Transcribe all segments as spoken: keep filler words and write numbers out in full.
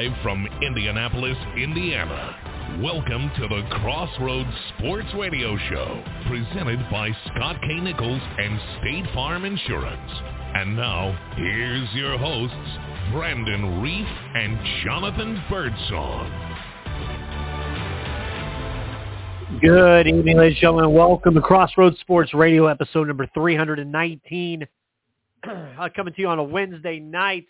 Live from Indianapolis, Indiana, welcome to the Crossroads Sports Radio Show, presented by Scott K. Nichols and State Farm Insurance. And now, here's your hosts, Brandon Reef and Jonathan Birdsong. Good evening, ladies and gentlemen. Welcome to Crossroads Sports Radio, episode number three hundred nineteen. Coming to you on a Wednesday night.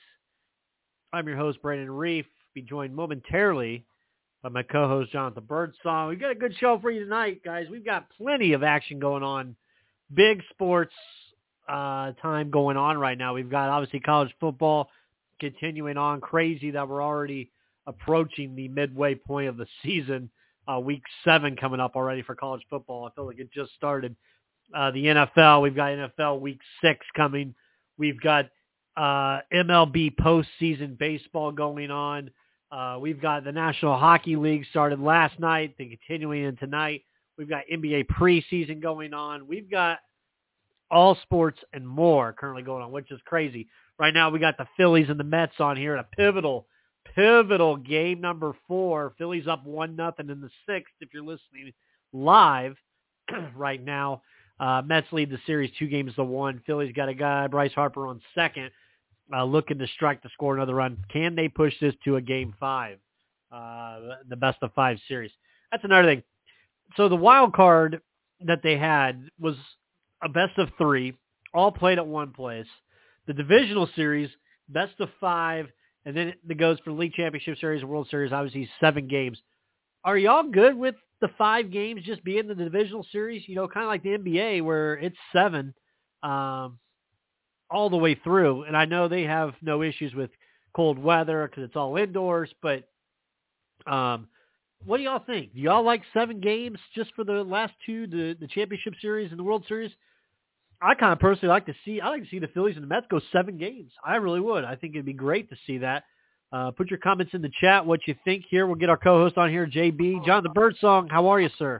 I'm your host, Brandon Reef. Be joined momentarily by my co-host, Jonathan Birdsong. We've got a good show for you tonight, guys. We've got plenty of action going on. Big sports uh, time going on right now. We've got, obviously, college football continuing on. Crazy that we're already approaching the midway point of the season. Uh, week seven coming up already for college football. I feel like it just started. Uh, the N F L, we've got N F L week six coming. We've got uh, M L B postseason baseball going on. Uh, we've got the National Hockey League started last night and continuing in tonight. We've got N B A preseason going on. We've got all sports and more currently going on, which is crazy. Right now we got the Phillies and the Mets on here at a pivotal Pivotal game number four. Phillies up one nothing in the sixth. If you're listening live right now, uh, Mets lead the series two games to one. Phillies got a guy, Bryce Harper, on second, uh, looking to strike to score another run. Can they push this to a game five, uh, the best of five series? That's another thing. So the wild card that they had was a best of three, all played at one place. The divisional series, best of five. And then it goes for the League Championship Series, World Series, obviously seven games. Are y'all good with the five games just being the divisional series? You know, kind of like the N B A where it's seven um, all the way through. And I know they have no issues with cold weather because it's all indoors. But um, what do y'all think? Do y'all like seven games just for the last two, the, the Championship Series and the World Series? I kind of personally like to see, I like to see the Phillies and the Mets go seven games. I really would. I think it'd be great to see that. Uh, put your comments in the chat, what you think here. We'll get our co-host on here, J B. Jonathan Birdsong, how are you, sir?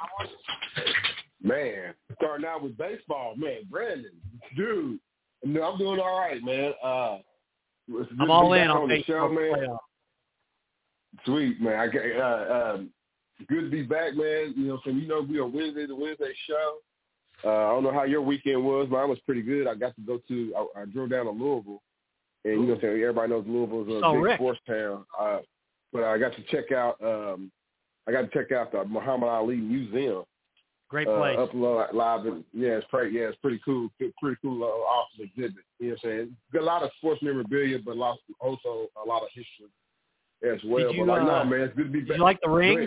Man, starting out with baseball, man, Brandon, dude, no, I'm doing all right, man. Uh, I'm all in on, on the show, man. Sweet, man. I, uh, um, good to be back, man. You know, so you know we are Wednesday, the Wednesday show. Uh, I don't know how your weekend was. Mine was pretty good. I got to go to, I, I drove down to Louisville. And, you know, saying everybody knows Louisville's a oh, big Rick. sports town. Uh, but I got to check out, um, I got to check out the Muhammad Ali Museum. Great place. Uh, up live. And, yeah, it's pretty, yeah, it's pretty cool. Pretty cool, uh, awesome exhibit. You know what I'm saying? Got a lot of sports memorabilia, but also a lot of history as well. Did you, but like, uh, no, man, it's good to be back. Did you like the ring?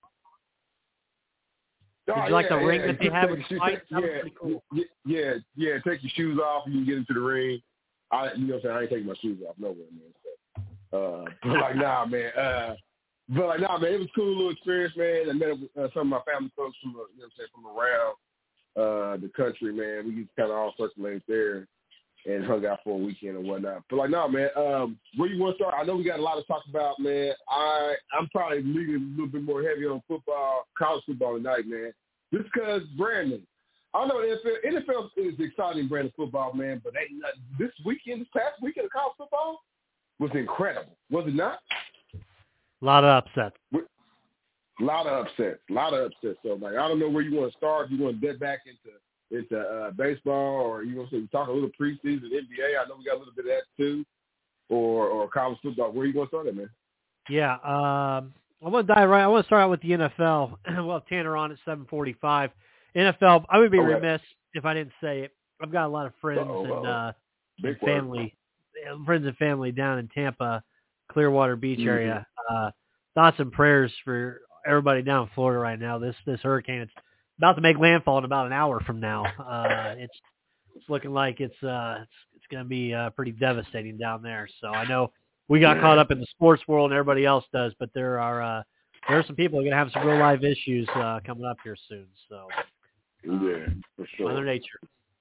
Did oh, you like yeah, the ring yeah. that they have with the fight? Yeah, That was pretty cool. yeah, yeah. Take your shoes off and you can get into the ring. I, you know what I'm saying? I ain't taking my shoes off nowhere, man. So, uh, but like, nah, man. Uh, but like, nah, man. It was a cool little experience, man. I met uh, some of my family folks from, uh, you know what I'm saying, from around uh, the country, man. We just kind of all circulated there and hung out for a weekend and whatnot. But like, nah, man. Um, where you want to start? I know we got a lot to talk about, man. I I'm probably leaning a little bit more heavy on football, college football tonight, man. Just because Brandon. I don't know, N F L, N F L is exciting brand of football, man, but they, this weekend, this past weekend of college football was incredible, was it not? A lot of upsets. A lot of upsets, a lot of upsets. So, like, I don't know where you want to start. If you want to get back into into uh, baseball, or you want to talk a little preseason N B A. I know we got a little bit of that too, or or college football. Where you want to start at, man? Yeah, um, I want to dive right. I want to start out with the N F L. We'll have Tanner on at seven forty-five. N F L, I would be okay. remiss if I didn't say it. I've got a lot of friends Uh-oh, and, uh, and word. family, friends and family down in Tampa, Clearwater Beach mm-hmm. area. Uh, thoughts and prayers for everybody down in Florida right now. This this hurricane, it's about to make landfall in about an hour from now. Uh, it's it's looking like it's uh, it's it's going to be uh, pretty devastating down there. So I know we got caught up in the sports world and everybody else does, but there are uh, there are some people who are going to have some real live issues uh, coming up here soon. So. Yeah, for sure. Mother Nature.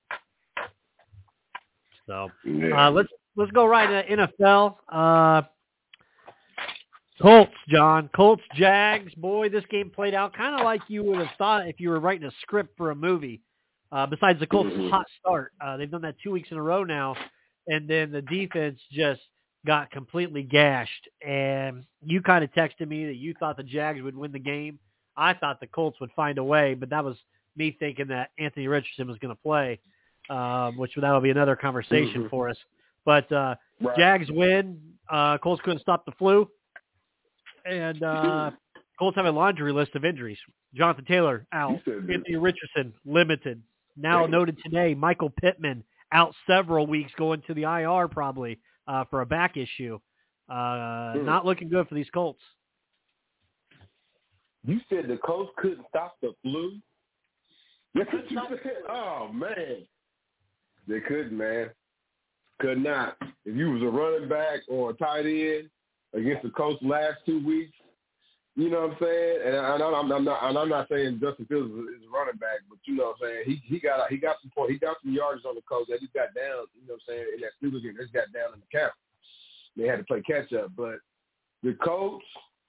So yeah. uh, let's let's go right to N F L. Uh, Colts, John. Colts, Jags. Boy, this game played out kind of like you would have thought if you were writing a script for a movie. Uh, besides the Colts' mm-hmm. hot start, uh, they've done that two weeks in a row now, and then the defense just got completely gashed. And you kind of texted me that you thought the Jags would win the game. I thought the Colts would find a way, but that was me thinking that Anthony Richardson was going to play, um, which that will be another conversation mm-hmm. for us. But uh, right. Jags win. Uh, Colts couldn't stop the flu. And uh, Colts have a laundry list of injuries. Jonathan Taylor out. Anthony Richardson limited. Now noted today, Michael Pittman out several weeks, going to the I R probably uh, for a back issue. Uh, hmm. Not looking good for these Colts. You said the Colts couldn't stop the flu? Yes, you said. Oh, man. They couldn't, man. Could not. If you was a running back or a tight end against the Colts last two weeks, you know what I'm saying? And I, I'm, I'm not. And I'm not saying Justin Fields is a running back, but you know what I'm saying. He he got he got some point. He got some yards on the Colts that he got down. You know what I'm saying? In that Steelers game, they got down in the count. They had to play catch up, but the Colts.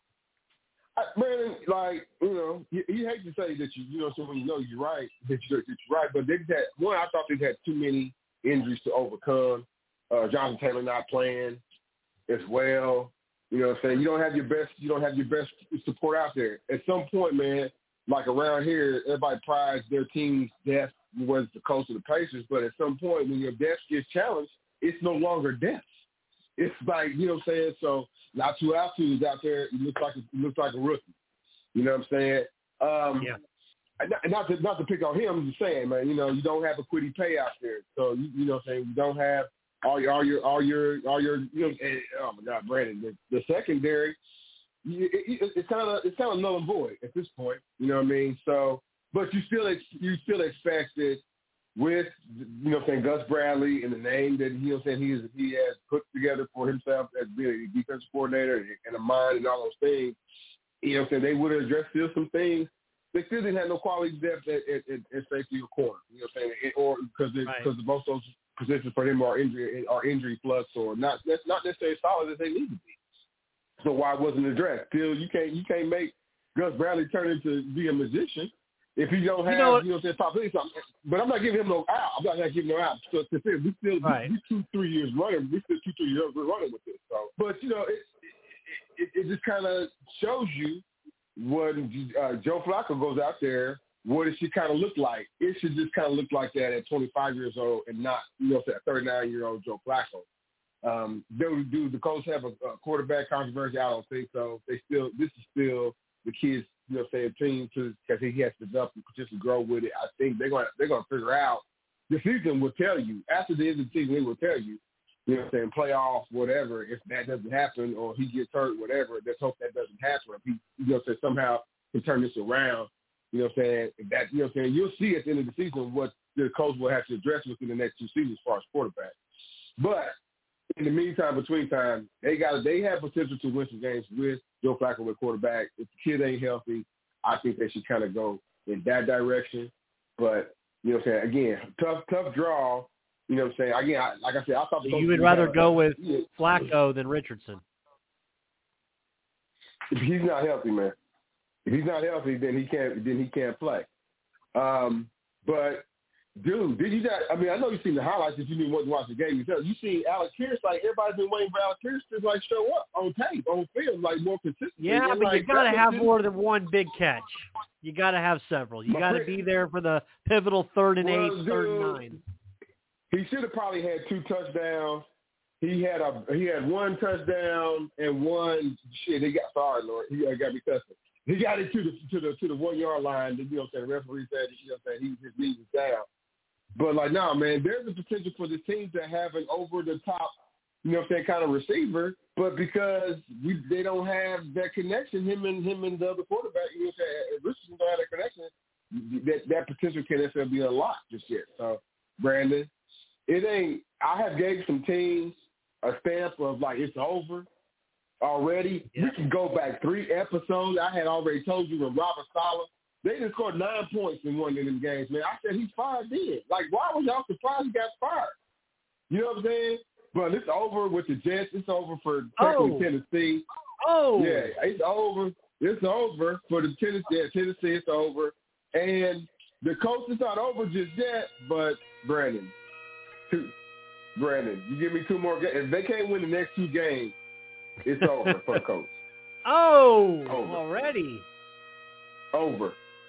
I, Brandon, like, you know, you, you hate to say that you, you know, so when you know you're right, that you're, that you're right, but they had, one, I thought they had too many injuries to overcome. Uh, Jonathan Taylor not playing as well. You know what I'm saying? You don't have your best, you don't have your best support out there. At some point, man, like around here, everybody prides their team's depth, whether it's the Colts or the Pacers, but at some point when your depth gets challenged, it's no longer depth. It's like, you know what I'm saying? So, Latu Latu is out there. He looks like a, he looks like a rookie. You know what I'm saying? Um, yeah. Not, not to not to pick on him, I'm just saying, man. You know, you don't have a Kwity Paye out there, so you, you know what I'm saying. You don't have all your all your all your all your. You know, and, oh my God, Brandon, the, the secondary, it, it, it's kind of it's kind of null and void at this point. You know what I mean? So, but you still ex, you still expect it with, you know what I'm saying, Gus Bradley and the name that, you know what I'm saying, he, is, he has put together for himself as being a defensive coordinator and a mind and all those things. You know what I'm saying, they would have addressed still some things. They still didn't have no quality depth at, at, at, at safety or corner, you know what I'm saying, or because because right. most of those positions for him are injury are injury flux or not that's not necessarily solid as they need to be. So why wasn't it addressed? Still, you can't you can't make Gus Bradley turn into be a magician if he don't have, you know, you know what I'm saying, possibility. But I'm not giving him no out. I'm not going to give him no out. So to say, we still, right. we, we two, three years running. We still two, three years running with this. So, but, you know, it it, it, it just kind of shows you when uh, Joe Flacco goes out there, what it should kind of look like. It should just kind of look like that at twenty-five years old and not, you know, at thirty-nine-year-old Joe Flacco. Um, do, do the Colts have a, a quarterback controversy? I don't think so. They still, this is still the kids, you know, say a team to because he has to develop and just to grow with it. I think they're going they're going to figure out. The season will tell you after the end of the season. They will tell you, you know, what I'm saying, playoff, whatever. If that doesn't happen or he gets hurt, whatever. Let's hope that doesn't happen. If he, you know, say somehow can turn this around. You know, what I'm saying, if that, you know, what I'm saying, you'll see at the end of the season what the coach will have to address within the next two seasons as far as quarterback. But in the meantime, between time, they got they have potential to win some games with Joe Flacco at quarterback. If the kid ain't healthy, I think they should kind of go in that direction. But, you know what I'm saying, again, tough tough draw. You know what I'm saying? Again, I, like I said, I thought so you would rather go with yeah. Flacco than Richardson. If he's not healthy, man. If he's not healthy, then he can't then he can't play. Um, but dude, did you not? I mean, I know you've seen the highlights if you didn't want to watch the game. You you see Alex Pierce, like everybody's been waiting for Alex Pierce to like show up on tape, on film, like more consistent. Yeah, and, but like, you got to have more than one big catch. You got to have several. You got to be there for the pivotal third and well, eight, dude, third and nine. He should have probably had two touchdowns. He had a he had one touchdown and one shit. He got sorry, Lord. He got me cussing. He got it to the to the to the one yard line. You know what I'm saying? The referee said, you know what I'm saying, he just needs it down. But like, no, nah, man, there's a potential for this team to have an over the top, you know what I'm saying, kind of receiver. But because we they don't have that connection, him and him and the other quarterback, you know what I'm saying, if Richardson don't have that connection, that that potential can't necessarily be unlocked just yet. So, Brandon, it ain't. I have gave some teams a stamp of like it's over already. Yeah. We can go back three episodes. I had already told you when Robert Saleh, they just scored nine points in one of them games, man. I said he's fired then. Like, why was y'all surprised he got fired? You know what I'm saying? But it's over with the Jets. It's over for oh. Tennessee. Oh. Yeah, it's over. It's over for the Tennessee. Yeah, Tennessee, it's over. And the coach is not over just yet, but Brandon, two. Brandon, you give me two more games. If they can't win the next two games, it's over for the coach. Oh, over. already. Over.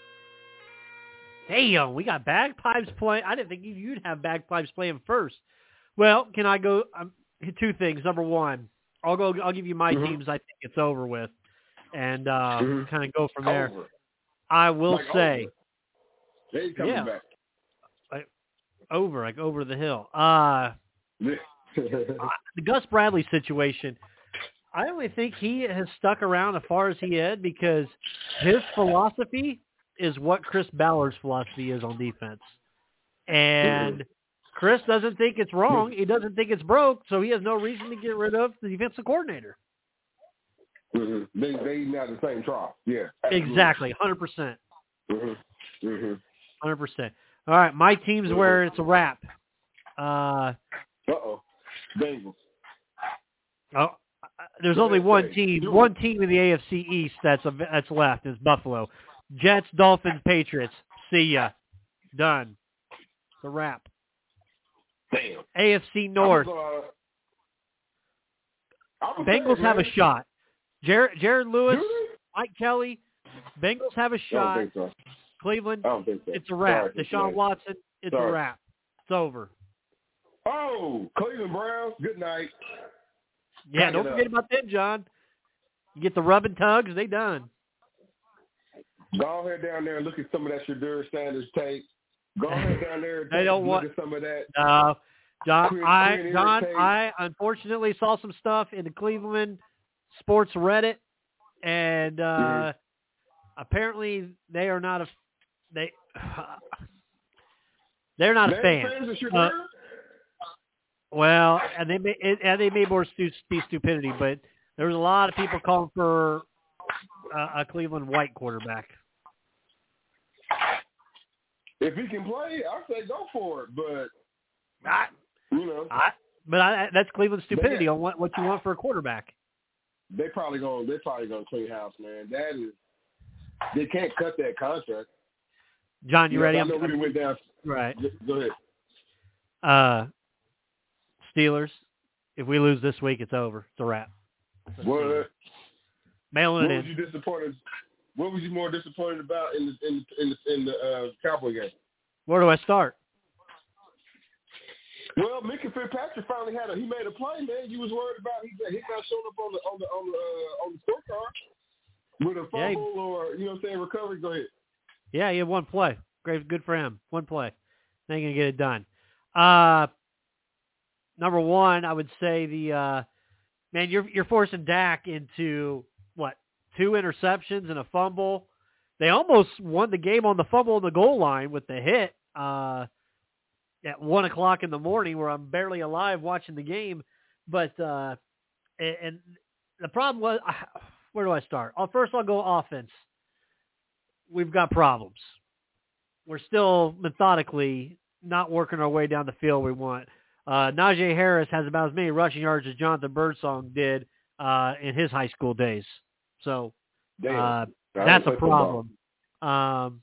Damn, we got bagpipes playing. I didn't think you'd have bagpipes playing first. Well, can I go? Um, two things. Number one, I'll go. I'll give you my mm-hmm. teams. I think it's over with, and uh, mm-hmm. kind of go from there. Over. I will like say, they coming yeah, back. Like, over, like over the hill. Uh, the Gus Bradley situation. I only think he has stuck around as far as he had because his philosophy is what Chris Ballard's philosophy is on defense. And Chris doesn't think it's wrong. He doesn't think it's broke, so he has no reason to get rid of the defensive coordinator. Mm-hmm. They they not the same trough. Yeah. Absolutely. Exactly, one hundred percent. Mm-hmm. Mm-hmm. one hundred percent. All right, my team's mm-hmm. where it's a wrap. Uh, Uh-oh. Bengals. Oh, there's only one team, one team in the A F C East that's a, that's left is Buffalo. Jets, Dolphins, Patriots. See ya. Done. It's a wrap. Damn. A F C North. Was, uh, Bengals have a shot. Jared, Jared Lewis, Mike Kelly. Bengals have a shot. I don't think so. Cleveland, I don't think so. it's a wrap. Sorry, Deshaun Watson, it's Sorry. a wrap. It's over. Oh, Cleveland Browns, good night. Yeah, Pack don't forget up. about them, John. You get the rub and tugs, they done. Go ahead down there and look at some of that Shadur Sanders tape. Go ahead down there and they don't look want, at some of that. Uh, John, Queen, I, Queen John, tape. I unfortunately saw some stuff in the Cleveland sports Reddit, and uh, mm-hmm. apparently they are not a they they're not They're a fan. Fans of Shadur? Uh, well, and they may and they may more stu- be stupidity, but there was a lot of people calling for uh, a Cleveland white quarterback. If he can play, I say go for it. But I, you know, I, but I, that's Cleveland stupidity got, on what, what you want for a quarterback. They probably going. They're probably going to clean house, man. That is, they can't cut that contract. John, you, you ready? Know, I know we went down. Right. Go ahead. Uh, Steelers. If we lose this week, it's over. It's a wrap. What? Mailing what it was in. you disappointed? What was you more disappointed about in the in in the, in the uh, Cowboy game? Where do I start? Well, Minkah Fitzpatrick finally had a he made a play, man. You was worried about he he not showing up on the on the on the uh, on the scorecard with a fumble yeah, he, or you know what I'm saying recovery. Go ahead. Yeah, he had one play. Great, good for him. One play. They ain't gonna get it done. Uh, number one, I would say the uh, man. You're you're forcing Dak into what? Two interceptions and a fumble. They almost won the game on the fumble on the goal line with the hit uh, at one o'clock in the morning, where I'm barely alive watching the game. But uh, and, and the problem was, where do I start? Oh, first, I'll go offense. We've got problems. We're still methodically not working our way down the field we want. Uh, Najee Harris has about as many rushing yards as Jonathan Birdsong did uh, in his high school days. So uh, that's a problem. Um,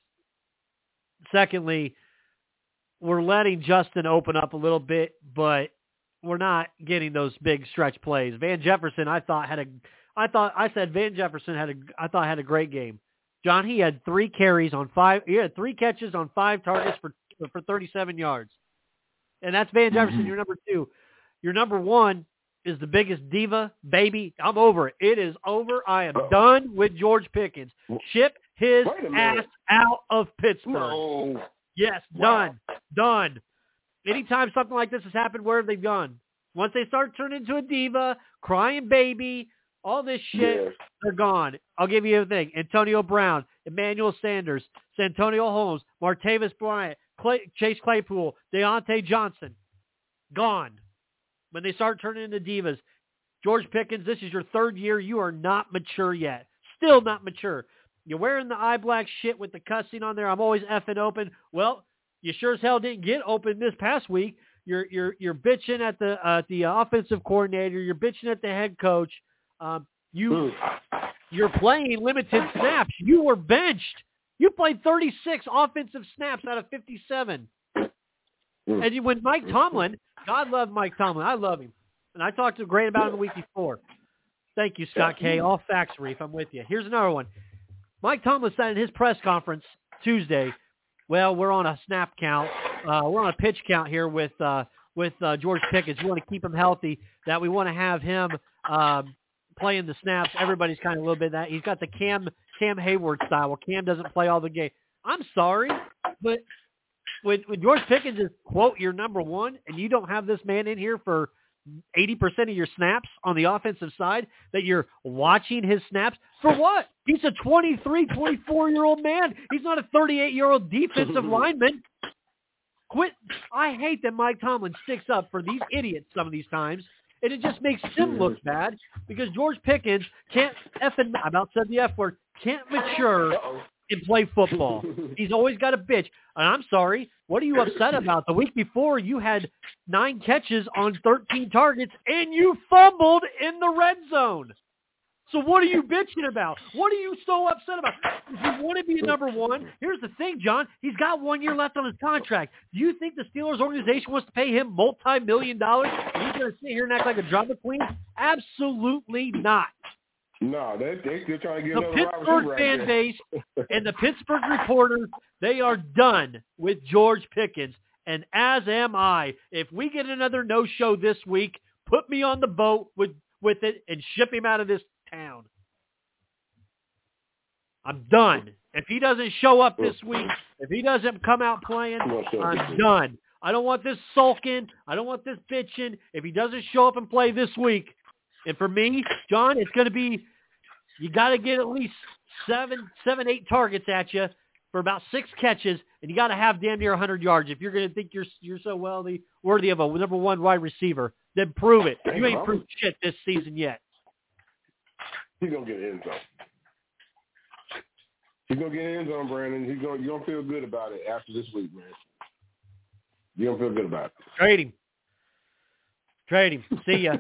secondly, we're letting Justin open up a little bit, but we're not getting those big stretch plays. Van Jefferson, I thought had a, I thought I said Van Jefferson had a, I thought had a great game. John, he had three carries on five. He had three catches on five targets for for thirty-seven yards, and that's Van Jefferson. Mm-hmm. Your number two. Your number one is the biggest diva, baby. I'm over it. It is over. I am Uh-oh. done with George Pickens. Ship his ass out of Pittsburgh. No. Yes, wow. done. Done. Anytime something like this has happened, where have they gone? Once they start turning into a diva, crying baby, all this shit, yes. they're gone. I'll give you a thing. Antonio Brown, Emmanuel Sanders, Santonio Holmes, Martavis Bryant, Clay, Chase Claypool, Deontay Johnson, gone. When they start turning into divas, George Pickens, this is your third year. You are not mature yet. Still not mature. You're wearing the eye black shit with the cussing on there. I'm always effing open. Well, you sure as hell didn't get open this past week. You're you're you're bitching at the uh, the offensive coordinator. You're bitching at the head coach. Um, you you're playing limited snaps. You were benched. You played thirty-six offensive snaps out of fifty-seven. And you, when Mike Tomlin God love Mike Tomlin. I love him. And I talked to great about him the week before. Thank you, Scott K. All facts, Reef. I'm with you. Here's another one. Mike Tomlin said in his press conference Tuesday, well, we're on a snap count. Uh, we're on a pitch count here with uh, with uh, George Pickens. We want to keep him healthy, that we want to have him um, playing the snaps. Everybody's kind of a little bit that. He's got the Cam Cam Hayward style. Well, Cam doesn't play all the game. I'm sorry, but when, when George Pickens is, quote, your number one, and you don't have this man in here for eighty percent of your snaps on the offensive side, that you're watching his snaps, for what? He's a twenty-three, twenty-four-year-old man. He's not a thirty-eight-year-old defensive lineman. Quit. I hate that Mike Tomlin sticks up for these idiots some of these times, and it just makes him look bad because George Pickens can't effing, I about said the F word, can't mature and play football. He's always got a bitch. And I'm sorry, what are you upset about? The week before, you had nine catches on thirteen targets, and you fumbled in the red zone. So what are you bitching about? What are you so upset about? If you want to be a number one, here's the thing, John. He's got one year left on his contract. Do you think the Steelers organization wants to pay him multi-million dollars and he's going to sit here and act like a drama queen? Absolutely not. No, they, they, they're trying to get the Pittsburgh right fan there. base and the Pittsburgh reporters, they are done with George Pickens, and as am I. If we get another no-show this week, put me on the boat with, with it and ship him out of this town. I'm done. If he doesn't show up this week, if he doesn't come out playing, I'm done. I don't want this sulking. I don't want this bitching. If he doesn't show up and play this week, and for me, John, it's going to be, you got to get at least seven, seven, eight targets at you for about six catches, and you got to have damn near one hundred yards. If you're going to think you're you're so worthy worthy of a number one wide receiver, then prove it. You ain't proved shit this season yet. He's gonna get an end zone. He's gonna get an end zone, Brandon. He's gonna you're gonna feel good about it after this week, man. You're gonna feel good about it. Trade him. Trade him. See ya.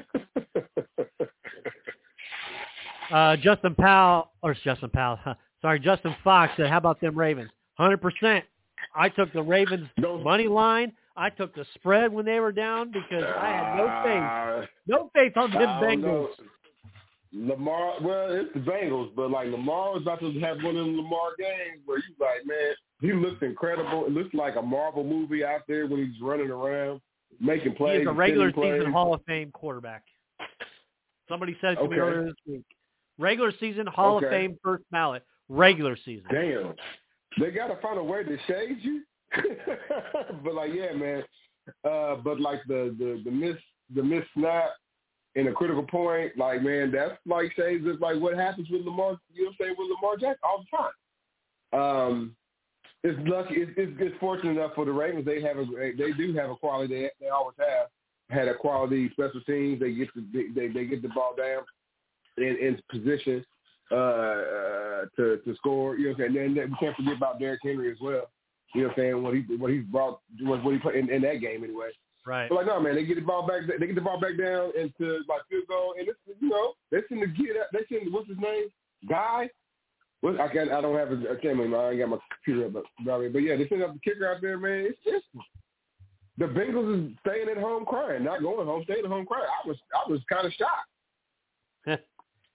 uh, Justin Powell, or Justin Powell, huh, sorry, Justin Fox said, how about them Ravens? one hundred percent. I took the Ravens money line. I took the spread when they were down because I had no faith. No faith on them Bengals. Know. Lamar, well, it's the Bengals, but like Lamar was about to have one of them Lamar games where you like, man, he looks incredible. It looks like a Marvel movie out there when he's running around, making plays. He's a regular season plays. Hall of Fame quarterback. Somebody said it to okay. me earlier this week. Regular season Hall okay. of Fame first ballot. Regular season. Damn. They got to find a way to shade you. But like, yeah, man. Uh, but like the the the miss the miss snap. In a critical point, like, man, that's like shades of like what happens with Lamar, you know what I'm saying, with Lamar Jackson all the time. Um, it's lucky, it's, it's, it's fortunate enough for the Ravens. They have a, they do have a quality. They, they always have had a quality special teams. They get the they, they get the ball down in, in position uh, uh, to to score. You know what I'm saying? And then we can't forget about Derrick Henry as well. You know what I'm saying? What he what he's brought, what, what he played in, in that game anyway. Right. But like, no, man, they get the ball back. They get the ball back down into like field goal, and it's, you know, they seem to get. They seem. What's his name? Guy. What? I can't. I don't have a. I can't remember. I ain't got my computer up. But, but yeah, they send up the kicker out there, man. It's just the Bengals is staying at home crying, not going home, staying at home crying. I was. I was kind of shocked.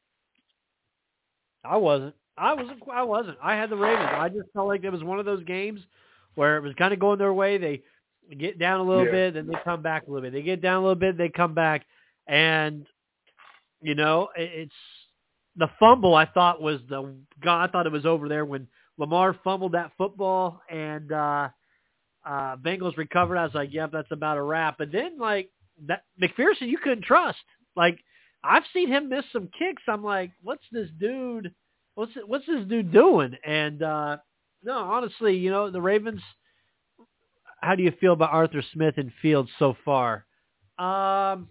I wasn't. I wasn't. I wasn't. I had the Ravens. I just felt like it was one of those games where it was kind of going their way. They. They get down a little yeah. bit, then they come back a little bit. They get down a little bit, they come back. And, you know, it's the fumble I thought was the God, I thought it was over there when Lamar fumbled that football and uh, uh, Bengals recovered. I was like, yep, that's about a wrap. But then, like, that McPherson, you couldn't trust. Like, I've seen him miss some kicks. I'm like, what's this dude, what's what's this dude doing? And, uh, no, honestly, you know, the Ravens – how do you feel about Arthur Smith and Fields so far? Um,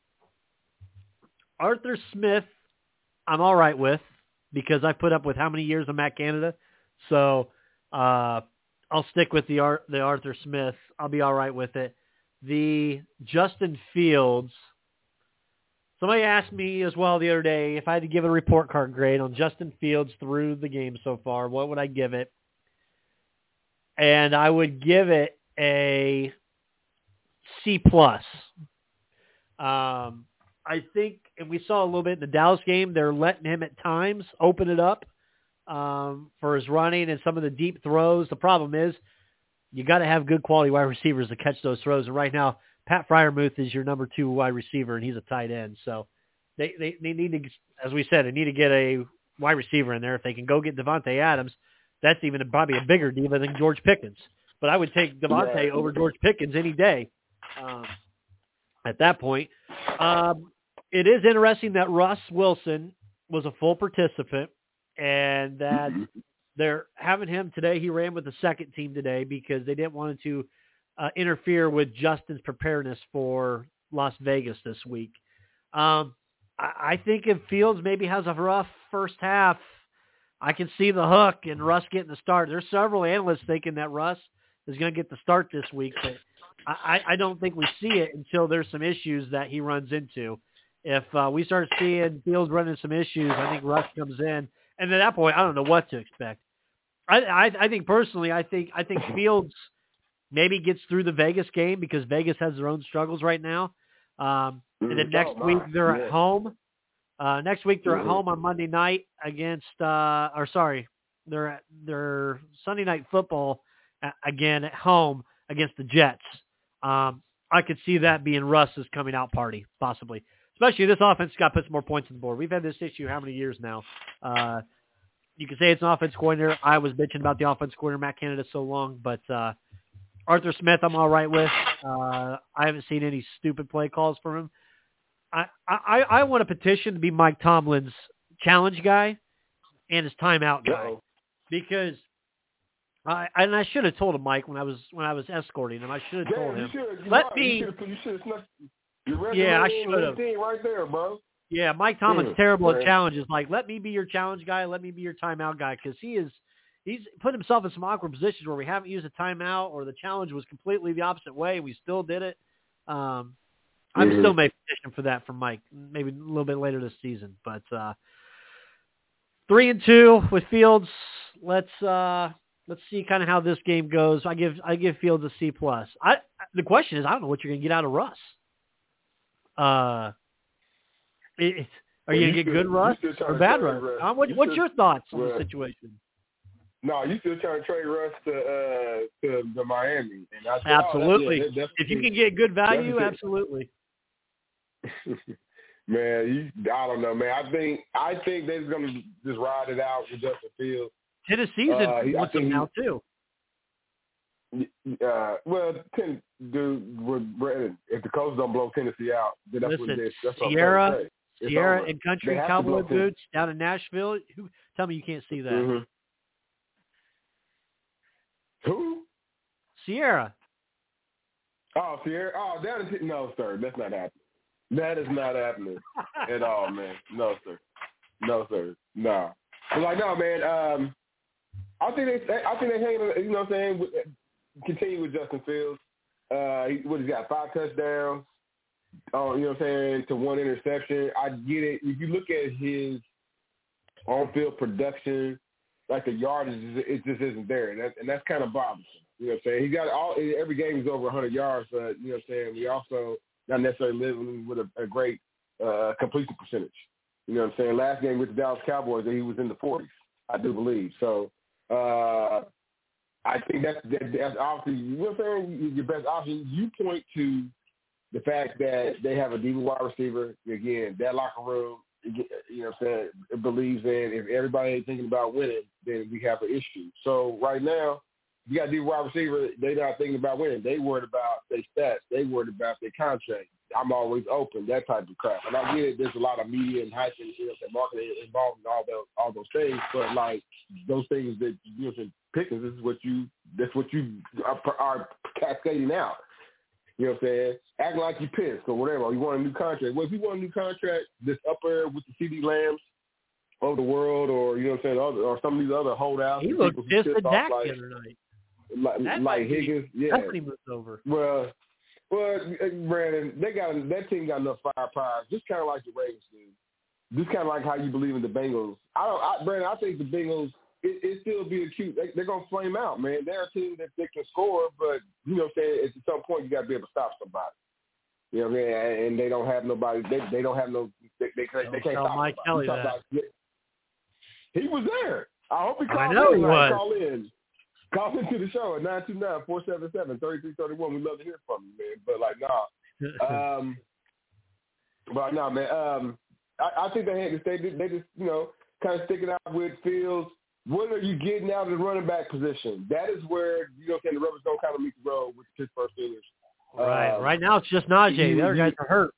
Arthur Smith, I'm all right with because I put up with how many years of Matt Canada. So uh, I'll stick with the Ar- the Arthur Smith. I'll be all right with it. The Justin Fields, somebody asked me as well the other day if I had to give a report card grade on Justin Fields through the game so far, what would I give it? And I would give it a C plus. Um, I think, and we saw a little bit in the Dallas game, they're letting him at times open it up um, for his running and some of the deep throws. The problem is you got to have good quality wide receivers to catch those throws. And right now, Pat Freiermuth is your number two wide receiver, and he's a tight end. So they, they, they need to, as we said, they need to get a wide receiver in there. If they can go get Devontae Adams, that's even a, probably a bigger diva than George Pickens. But I would take Devontae Right. over George Pickens any day um, at that point. Um, it is interesting that Russ Wilson was a full participant and that they're having him today. He ran with the second team today because they didn't want to uh, interfere with Justin's preparedness for Las Vegas this week. Um, I, I think if Fields maybe has a rough first half, I can see the hook and Russ getting the start. There's several analysts thinking that Russ is going to get the start this week, but I, I don't think we see it until there's some issues that he runs into. If uh, we start seeing Fields running some issues, I think Russ comes in, and at that point, I don't know what to expect. I, I, I think personally, I think I think Fields maybe gets through the Vegas game because Vegas has their own struggles right now. Um, and then next oh, week they're yeah. at home. Uh, next week they're mm-hmm. at home on Monday night against, uh, or sorry, they're at, they're Sunday night football uh, again at home against the Jets. Um, I could see that being Russ's coming out party, possibly. Especially this offense got to put some more points on the board. We've had this issue how many years now? Uh, you can say it's an offense coordinator. I was bitching about the offense coordinator, Matt Canada, so long, but uh, Arthur Smith I'm all right with. Uh, I haven't seen any stupid play calls from him. I, I, I want a petition to be Mike Tomlin's challenge guy and his timeout guy. Uh-oh. Because I and I should have told him, Mike, when I was when I was escorting him. I should have Damn, told you him. should've- you Let right, me. You should have. You should have snuck your resume Yeah, I in should have. LinkedIn right there, bro. Yeah, Mike Tomlin's Mm, terrible right. at challenges. Like, let me be your challenge guy. Let me be your timeout guy because he is he's put himself in some awkward positions where we haven't used a timeout or the challenge was completely the opposite way. We still did it. Um, I'm Mhm. still making a petition for that from Mike, maybe a little bit later this season. But uh, three and two with Fields. Let's uh, let's see kind of how this game goes. I give I give Fields a C plus. I the question is I don't know what you're gonna get out of Russ. Uh, it, are Well, you you gonna get still- good you Russ still trying or to bad trade Russ? Russ. Uh, what, You what's still- your thoughts on well, the situation? No, you still trying to trade Russ to uh, to, to Miami? And I said, Absolutely. Oh, that, yeah, that, If you can get good value, that's- absolutely. Man, you, I don't know, man. I think I think they're gonna just ride it out with Justin Fields. Tennessee's Uh, in he- I wants him think he- now too. Uh, well, ten, dude, with Brandon, if the coach don't blow Tennessee out, then that's Listen, what it is. That's what I'm Sierra, trying to say. It's Sierra over. and country They have to cowboy blow Tennessee. boots down in Nashville. Who, tell me you can't see that. Mm-hmm. Who? Sierra. Oh, Sierra. Oh, that is no, sir. That's not happening. That is not happening at all, man. No, sir. No, sir. No. But like, no, man. Um, I think they. I think they hang. You know what I'm saying? With, continue with Justin Fields. Uh, he, what he's got five touchdowns. Oh, you know what I'm saying? To one interception. I get it. If you look at his on-field production, like the yardage, it just isn't there, and, that, and that's kind of bothersome. You know what I'm saying? He got all every game is over one hundred yards, but you know what I'm saying. We also not necessarily living with a, a great uh, completion percentage. You know what I'm saying? Last game with the Dallas Cowboys, he was in the forties, I do believe. So uh, I think that's, that, that's obviously, you know what I'm saying, your best option. You point to the fact that they have a deep wide receiver. Again, that locker room, you know what I'm saying, it believes in if everybody ain't thinking about winning, then we have an issue. So right now, you got a deep wide receiver, they're not thinking about winning. They worried about their stats. They worried about their contract. I'm always open, that type of crap. And I get it, there's a lot of media and hype and, you know, marketing involved in all those all those things. But like those things that you know, Pickens, this is what you that's what you are, are cascading out. You know what I'm saying? Acting like you pissed or whatever. Or you want a new contract. Well, if you want a new contract, this up there with the C D Lambs of the world, or you know what I'm saying, other, or some of these other holdouts. He looked people who just a pissed off Dak like, the other night. like, That like might be- Higgins. Yeah. That's when he moved over. Well, well, Brandon, they got that team got enough firepower, just kind of like the Ravens do. Just kind of like how you believe in the Bengals. I don't, I, Brandon. I think the Bengals. It, it's still Fields being cute, they, they're gonna flame out, man. They're a team that they can score, but you know, what I'm saying at some point you got to be able to stop somebody. You know what I mean? And they don't have nobody. They they don't have no. They they, they, they can't stop Mike Kelly that. About, he was there. I hope he called I know in. He was. Call in. Call into the show at nine two nine, four seven seven, three three three one. We'd love to hear from you, man. But, like, nah. um, but, nah, man. Um, I, I think they, had, they, they just, you know, kind of sticking out with Fields. What are you getting out of the running back position? That is where, you know, the rubber's going to kind of meet the road with the Pittsburgh Steelers. Right. Um, right now it's just Najee. The other guys are hurt.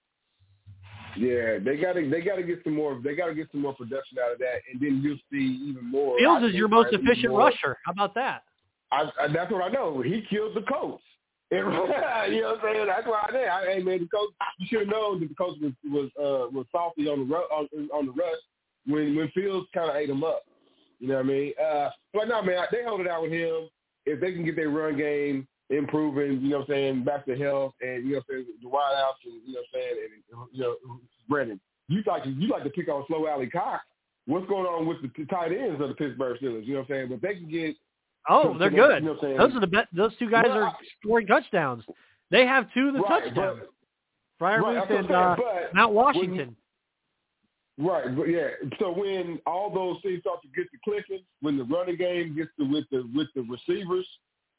Yeah, they gotta they gotta get some more they gotta get some more production out of that, and then you'll see even more. Fields is your most efficient rusher. How about that? I, I, that's what I know. He killed the coach. And, you know what I'm saying? That's why I did. I, hey man, the coach. You should have known that the coach was was uh, was salty on the ru- on, on the rush when when Fields kind of ate him up. You know what I mean? Uh, but no, man, they hold it out with him. If they can get their run game improving, you know what I'm saying, back to health, and you know what I'm saying, the wideouts, and you know what I'm saying, and you know, Brendan, you like to you like to pick on Slow Alley Cox. What's going on with the tight ends of the Pittsburgh Steelers? You know what I'm saying? But they can get oh, some, they're some, good. You know what I'm saying? Those are the best. Those two guys well, are I, scoring touchdowns. They have two of the right, touchdowns. But, Freiermuth right, and uh, Mount Washington. When, right, but yeah. So when all those things start to get to clicking, when the running game gets to with the with the receivers.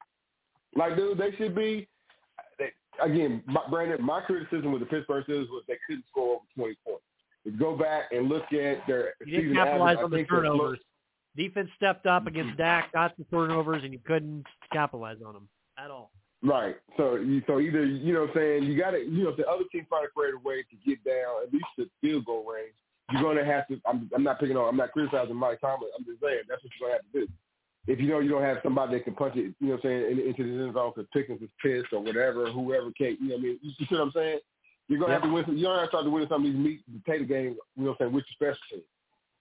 Like, dude, they should be they, – again, my, Brandon, my criticism with the Pittsburgh Steelers was they couldn't score over twenty points. If you go back and look at their you didn't season capitalize average, on the turnovers. Defense stepped up against Dak, got the turnovers, and you couldn't capitalize on them at all. Right. So, you, so either, you know what I'm saying, you got to – you know, if the other team try to create a way to get down at least the field goal range, you're going to have to I'm, – I'm not picking on – I'm not criticizing Mike Tomlin. I'm just saying that's what you're going to have to do. If you know you don't have somebody that can punch it, you know what I'm saying, into the end zone because Pickens is pissed or whatever, whoever can't, you know what I mean? You see what I'm saying? You're going to yep. have to win some, you're going to have to start to win some of these meat and potato games, you know what I'm saying, with your special team.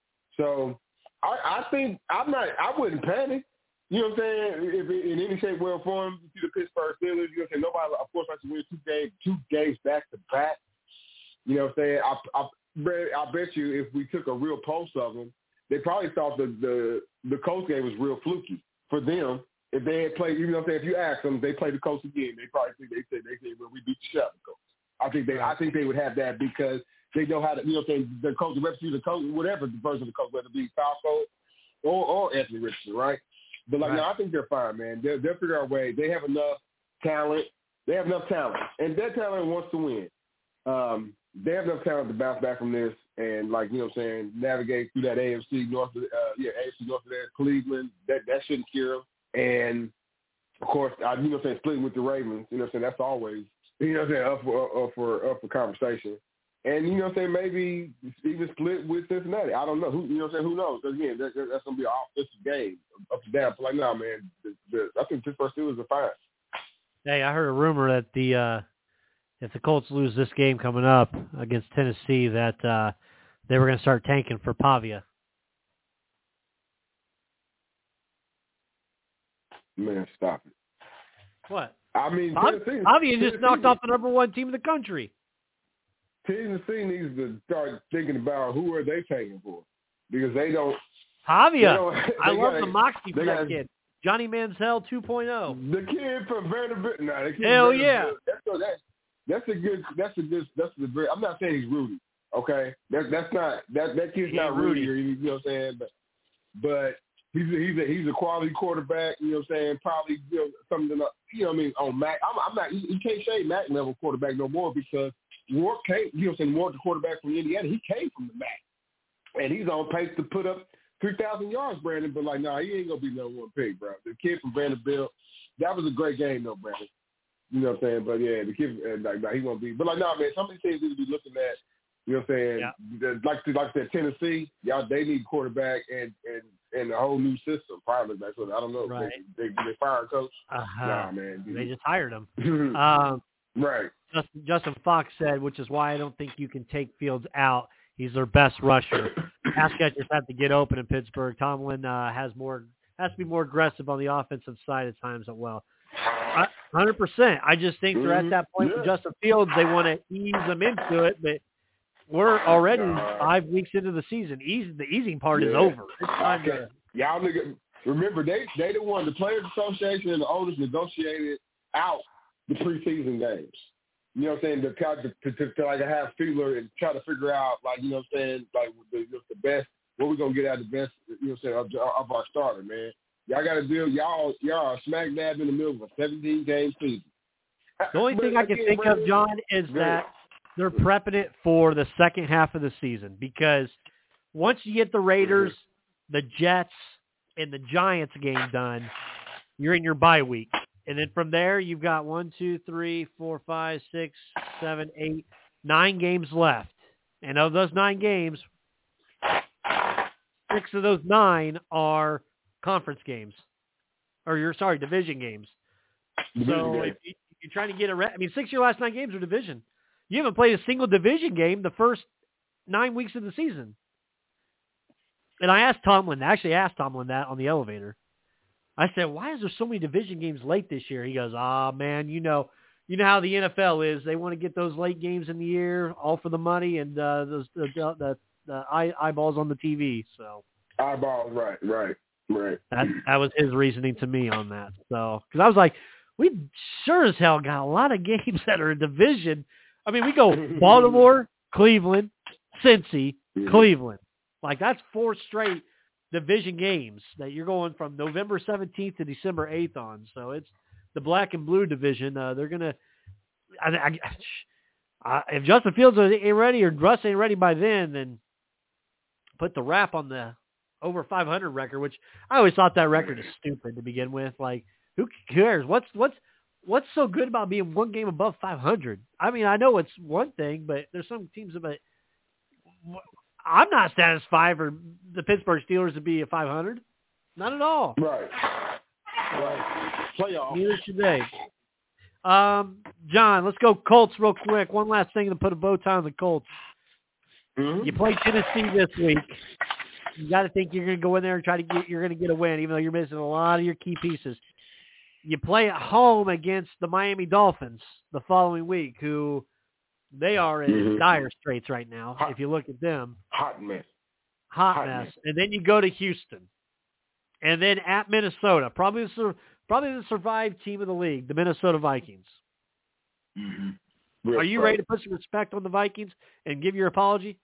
So I, I think I'm not, I wouldn't panic. You know what I'm saying? If in any shape, way, or form, you see the Pittsburgh Steelers, you know what I'm saying, nobody, of course, likes to win two games, two games back to back. You know what I'm saying? I, I, I bet you if we took a real pulse of them, they probably thought the, the the Colts game was real fluky for them. If they had played, you know what I'm saying, if you ask them, they played the Colts again, they probably think they said they said, well, we beat the shit out of the Colts. I think they I think they would have that because they know how to, you know what I'm saying, the coach, the referee, the coach, whatever the version of the coach, whether it be Falco or or Anthony Richardson, right? But like, right. no, I think they're fine, man. They'll they'll figure out a way. They have enough talent. They have enough talent, and their talent wants to win. Um, they have enough talent to bounce back from this and, like, you know what I'm saying, navigate through that A F C North, uh, yeah, A F C North of there, Cleveland. That that shouldn't cure them. And, of course, I, you know what I'm saying, splitting with the Ravens, you know what I'm saying, that's always, you know what I'm saying, up for, up for, up for conversation. And, you know what I'm saying, maybe even split with Cincinnati. I don't know. Who, you know what I'm saying, who knows? Because, again, that, that's going to be an offensive game, up and down. But, like, no, man, the, the, I think Pittsburgh Steelers are fine. Hey, I heard a rumor that the uh, if the Colts lose this game coming up against Tennessee, that uh, they were going to start tanking for Pavia. Man, stop it. What? I mean, Pav- Tennessee, Pavia just Tennessee, knocked off the number one team in the country. Tennessee needs to start thinking about who are they tanking for, because they don't. Pavia. They don't, they I love gotta, the moxie for that gotta, kid. Johnny Manziel two point oh. The kid from Vanderbilt. No, the kid Hell from yeah. That's, that's, that's a good. That's a good. That's a very. I'm not saying he's Rudy. Okay, that that's not that that kid's not Rudy. Rudy or, you know what I'm saying? But but he's a, he's a he's a quality quarterback. You know what I'm saying? Probably you know something. You know what I mean? On Mac, I'm, I'm not. You can't say Mac level quarterback no more because Ward came. You know what I'm saying? Ward, the quarterback from Indiana, he came from the Mac, and he's on pace to put up three thousand yards, Brandon. But like, nah, he ain't gonna be no one pick, bro. The kid from Vanderbilt, that was a great game though, Brandon. You know what I'm saying? But yeah, the kid, uh, like, nah, he won't be. But like, nah, man, some of these teams need to be looking at. You know what I'm saying? Yeah. Like, like I said, Tennessee, y'all, they need quarterback and, and, and a whole new system. Probably, that's what I don't know. Right. They, they, they fire a coach. Uh-huh. Nah, man. They just hired him. um, right. Justin, Justin Fox said, which is why I don't think you can take Fields out. He's their best rusher. Pass catchers have to get open in Pittsburgh. Tomlin uh, has more has to be more aggressive on the offensive side at times as well. one hundred percent. I just think they're at that point yeah. with Justin Fields. They want to ease them into it, but we're already five weeks into the season. Easy, the easing part yeah. is over. It's time to. Y'all niggas, remember, they they the one, the Players Association and the owners negotiated out the preseason games. You know what I'm saying? To, to, to, to like have feeler and try to figure out, like, you know what I'm saying, like the, the best, what we're going to get out of the best, you know what I'm saying, of, of our starter, man. Y'all got to deal, y'all, y'all are smack dab in the middle of a seventeen-game season. The only thing I can think of, John, is that they're prepping it for the second half of the season, because once you get the Raiders, the Jets, and the Giants game done, you're in your bye week. And then from there, you've got one, two, three, four, five, six, seven, eight, nine games left. And of those nine games, six of those nine are conference games. Or you're sorry, division games. Division so game. if you, you're trying to get a re- I mean, six of your last nine games are division. You haven't played a single division game the first nine weeks of the season. And I asked Tomlin, I actually asked Tomlin that on the elevator. I said, why is there so many division games late this year? He goes, ah, man, you know, you know how the N F L is. They want to get those late games in the year, all for the money and uh, those, the, the, the eye, eyeballs on the T V. So eyeballs, right, right, right. That, that was his reasoning to me on that. So, because I was like, we sure as hell got a lot of games that are a division. I mean, we go Baltimore, Cleveland, Cincy, mm-hmm. Cleveland. Like, that's four straight division games that you're going from November seventeenth to December eighth on. So it's the black and blue division. Uh, they're going to I, I, if Justin Fields ain't ready or Russ ain't ready by then, then put the wrap on the over five hundred record, which I always thought that record is stupid to begin with. Like, who cares? What's, what's, what's so good about being one game above five hundred? I mean, I know it's one thing, but there's some teams about I'm not satisfied for the Pittsburgh Steelers to be at five hundred. Not at all. Right. Right. Playoff. Neither should they. Um, John, let's go Colts real quick. One last thing to put a bow tie on the Colts. Mm-hmm. You play Tennessee this week. You got to think you're going to go in there and try to get, you're going to get a win, even though you're missing a lot of your key pieces. You play at home against the Miami Dolphins the following week, who they are in mm-hmm. dire straits right now. Hot, if you look at them. Hot mess. Hot, hot mess. mess. And then you go to Houston. And then at Minnesota, probably the, probably the survived team of the league, the Minnesota Vikings. Mm-hmm. Are you ready to put some respect on the Vikings and give your apology?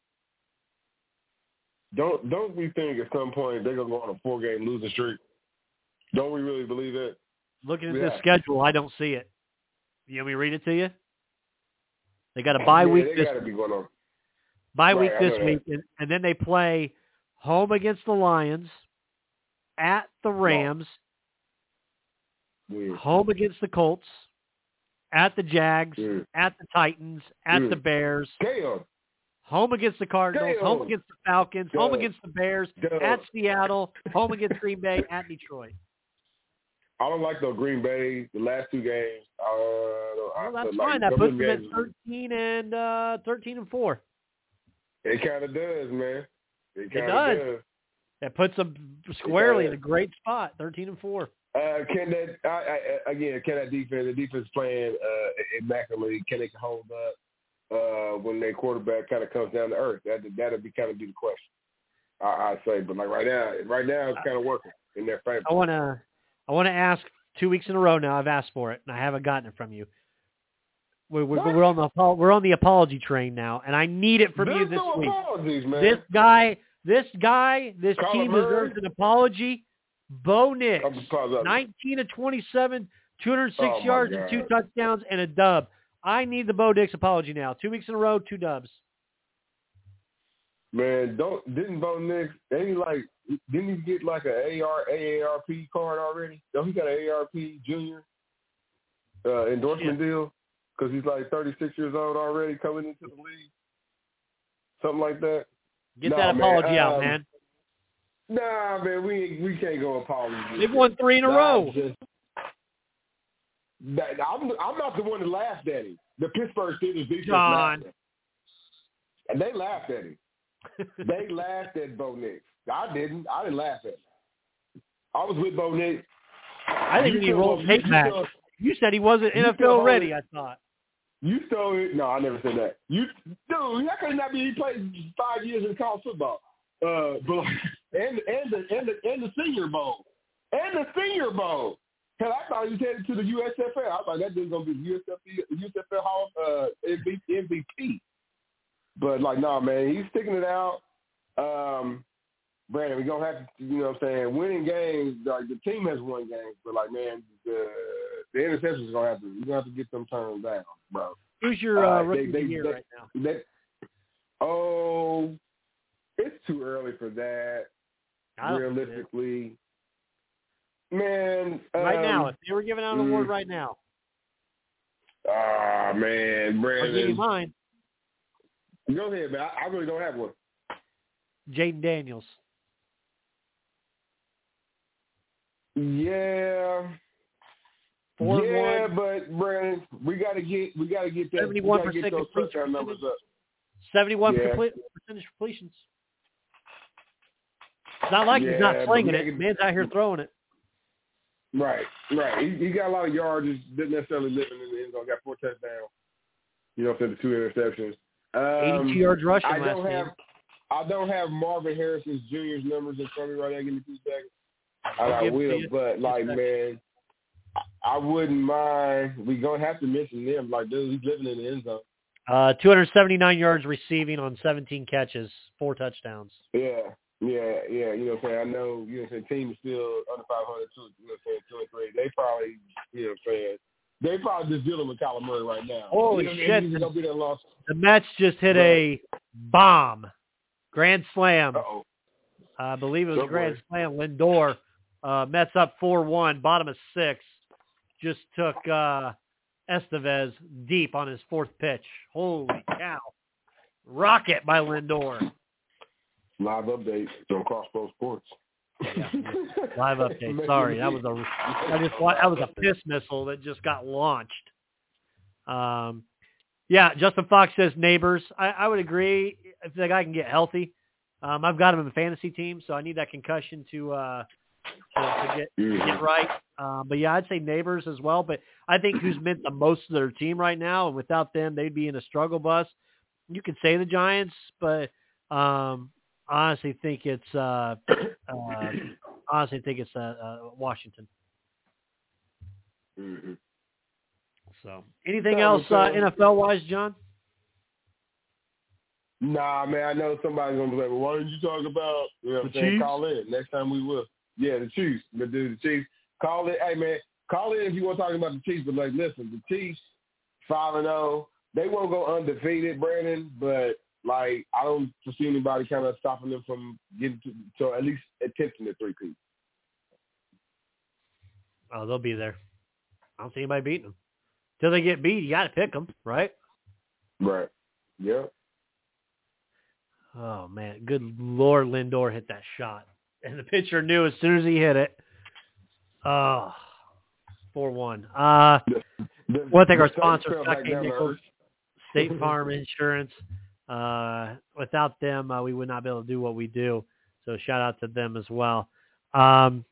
Don't don't we think at some point they're going to go on a four-game losing streak? Don't we really believe that? Looking at yeah. this schedule, I don't see it. You want me to read it to you? They got a bye yeah, week they this gotta be going on. bye Right, week I this know that. week, and, and then they play home against the Lions, at the Rams, Weird. home against the Colts, at the Jags, Mm. at the Titans, at Mm. the Bears, Chaos. home against the Cardinals, Damn. home against the Falcons, Duh. home against the Bears, Duh. at Seattle, home against Green Bay, at Detroit. I don't like the Green Bay, the last two games. Uh, Well, that's like, fine. That those puts them games, at thirteen and uh, thirteen and four. It kind of does, man. It kind does. of does. That puts them squarely does. in a great spot, thirteen and four. Uh, can that I, I, again? Can that defense? The defense playing uh, immaculately. Can they hold up uh, when their quarterback kind of comes down to earth? That that'll be kind of be the question. I, I say, but like right now, right now it's kind of working in their favor. I want to, I want to ask two weeks in a row now. I've asked for it, and I haven't gotten it from you. We're, we're, we're on the we're on the apology train now, and I need it from There's you this no week. apologies, man. This guy, this guy, this Kyler team Murray. deserves an apology. Bo Nix, I'm apologizing. nineteen of twenty-seven, two hundred six Oh, my yards God. and two touchdowns and a dub. I need the Bo Nix apology now. Two weeks in a row, two dubs. Man, don't didn't Bo Nix? Ain't he like? Didn't he get like a A R A A R P card already? No, he got an A A R P Junior uh, endorsement Yeah. deal because he's like thirty-six years old already coming into the league. Something like that. Get Nah, that man, apology out, um, man. Nah, man, we we can't go apology. They've won three in a Nah, row. just- that, I'm I'm not the one that laughed at him. The Pittsburgh Steelers defense John. laughed at him. And they laughed at him. They laughed at Bo Nix. I didn't. I didn't laugh at him. I was with Bo Nix. I think You we need to still- roll you tape back. still- You said he wasn't you N F still L hold ready, it. I thought. You stole it. No, I never said that. You, dude, how could he not be? He played five years in college football, uh, but and and the and the and the Senior Bowl. And the Senior Bowl. Hell, I thought he was headed to the U S F L. I thought that dude's going to be the U S F L, U S F L Hall uh, M V P. But, like, no, nah, man, he's sticking it out. Um, Brandon, we're going to have to, you know what I'm saying, winning games, like, the team has won games, but, like, man, the the interceptions are going to have to, you're going to have to get them turned down, bro. Who's your uh, uh, rookie they, they, of the year they, right now? They, oh, it's too early for that, realistically. Man. Right um, now, if they were giving out an award mm, right now. Ah, man, Brandon. I'll give you mine. Go ahead, man. I, I really don't have one. Jaden Daniels. Yeah. Four yeah, one. but Brandon, we gotta get we gotta get that Seventy-one we gotta percent get those completion touchdown numbers up. Seventy-one yeah. complete, percentage completions. It's not like yeah, he's not slinging it. get, Man's out here throwing it. Right, right. He, he got a lot of yards. Just didn't necessarily live in the end zone. Got four touchdowns. You know, instead of two interceptions. Um, Eighty-two yards rushing I last don't have. game. I don't have Marvin Harrison's Junior's numbers in front of me right now. Give me two seconds. And I will, but like, man, I wouldn't mind. We're going to have to mention them. Like, dude, he's living in the end zone. Uh, two hundred seventy-nine yards receiving on seventeen catches, four touchdowns. Yeah, yeah, yeah. You know what I'm saying? I know, you know what I'm saying, team is still under five hundred, too. You know what I'm saying, two and three. They probably, you know what I'm saying, they probably just dealing with Kyler Murray right now. Holy you know, shit. He's gonna be that loss. The Mets just hit but, a bomb. Grand slam. Uh-oh. I believe it was Don't a grand worry. slam. Lindor, uh, Mets up four one, bottom of six. Just took uh, Estevez deep on his fourth pitch. Holy cow. Rocket by Lindor. Live update on Crossbow Sports. Yeah. Live update. Sorry, that was a I just that was a piss missile that just got launched. Um, yeah, Justin Fox says Neighbors. I, I would agree if the guy can get healthy. Um, I've got him in the fantasy team, so I need that concussion to uh, to, to get to get right. Um, but yeah, I'd say Neighbors as well. But I think who's meant the most to their team right now, and without them, they'd be in a struggle bus. You could say the Giants, but um, I honestly think it's uh, uh, honestly think it's uh, uh, Washington. Mm-hmm. So, anything else uh, N F L wise, John? Nah, man. I know somebody's gonna be like, "Well, why didn't you talk about you know what I'm saying? Chiefs? Call in next time we will." Yeah, the Chiefs. But dude, the Chiefs. Call in. Hey, man. Call in if you want to talk about the Chiefs. But like, listen, the Chiefs five and zero. They won't go undefeated, Brandon. But like, I don't foresee anybody kind of stopping them from getting to, to at least attempting the three-peat. Oh, they'll be there. I don't see anybody beating them. Till they get beat, you got to pick them, right? Right. Yeah. Oh, man. Good Lord, Lindor hit that shot. And the pitcher knew as soon as he hit it. Oh, four one. Uh, The, the, I want to thank our the sponsor, fell back Scott down to Nichols, earth. State Farm Insurance. Uh, without them, uh, we would not be able to do what we do. So shout out to them as well. Um,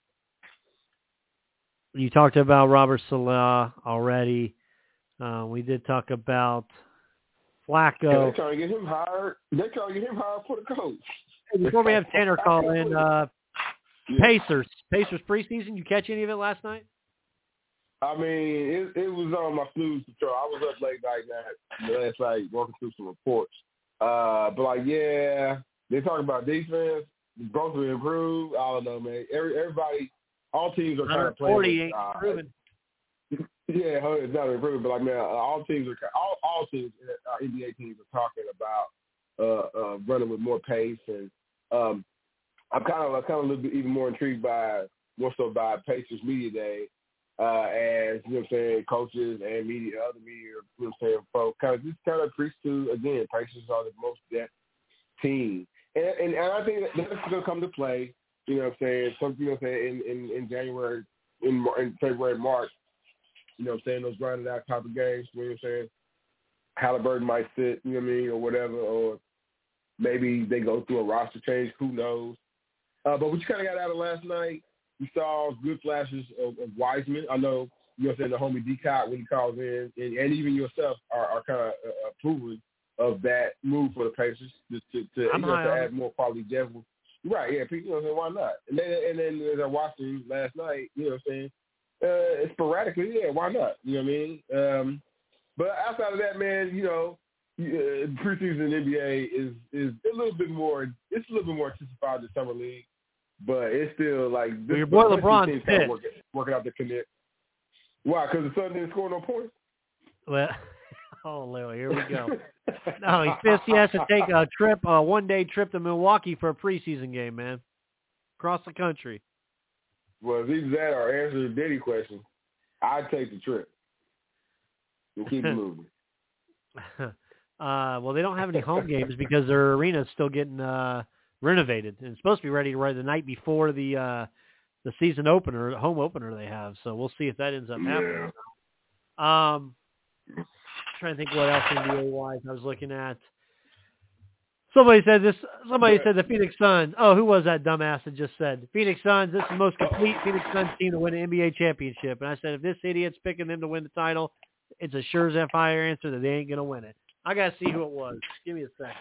you talked about Robert Salah already. Uh, we did talk about Flacco. Yeah, they're trying to get him hired. They're trying to get him hired for the coach. Before we have Tanner call in, uh, yeah. Pacers. Pacers preseason. You catch any of it last night? I mean, it, it was on my snooze patrol. I was up late night night last night working through some reports. Uh, but like, yeah, they talk about defense. Both will improve. I don't know, man. Every everybody, all teams are kind of playing. forty With, ain't uh, improving. Yeah, it's not improving, but like, man, all teams are all all teams, uh, N B A teams are talking about uh, uh, running with more pace, and um, I'm kind of I'm kind of a little bit even more intrigued by more so by Pacers Media Day, uh, as you know what I'm saying, coaches and media, other media, you know what I'm saying, folks, kind of just kind of preach to again, Pacers are the most depth team, and, and and I think that that's going to come to play. You know what I'm saying? Some, you know what I'm saying, in, in, in January, in, in February, March. You know what I'm saying? Those grinded out type of games, you know what I'm saying? Halliburton might sit, you know what I mean, or whatever, or maybe they go through a roster change, who knows. Uh, but what you kind of got out of last night, you saw good flashes of, of Wiseman. I know, you know what I'm saying, the homie D-Cot when he calls in, and, and even yourself are, are kind of uh, approving of that move for the Pacers just to, to, you know, to add more quality depth. Right, yeah, people, you know what I'm saying, why not? And then, and then as I watched him last night, you know what I'm saying, uh, sporadically, yeah, why not? You know what I mean? Um, but outside of that, man, you know, uh, preseason in the N B A is is a little bit more, it's a little bit more intensified than Summer League, but it's still like, this, well, your boy LeBron's kind of working, working out the connect. Why? Because the Sun didn't score no points? Well, oh, Lily, here we go. No, he's pissed. He has to take a trip, a one-day trip to Milwaukee for a preseason game, man, across the country. Well, if either that or answer the Diddy question, I'd take the trip and keep it moving. uh, well, they don't have any home games because their arena is still getting uh, renovated, and it's supposed to be ready right the night before the uh, the season opener, the home opener they have. So we'll see if that ends up happening. Yeah. Um. Trying to think what else N B A wise I was looking at. Somebody said this. Somebody said the Phoenix Suns. Oh, who was that dumbass that just said Phoenix Suns? This is the most complete Phoenix Suns team to win an N B A championship. And I said, if this idiot's picking them to win the title, it's a sure as fire answer that they ain't gonna win it. I gotta see who it was. Give me a second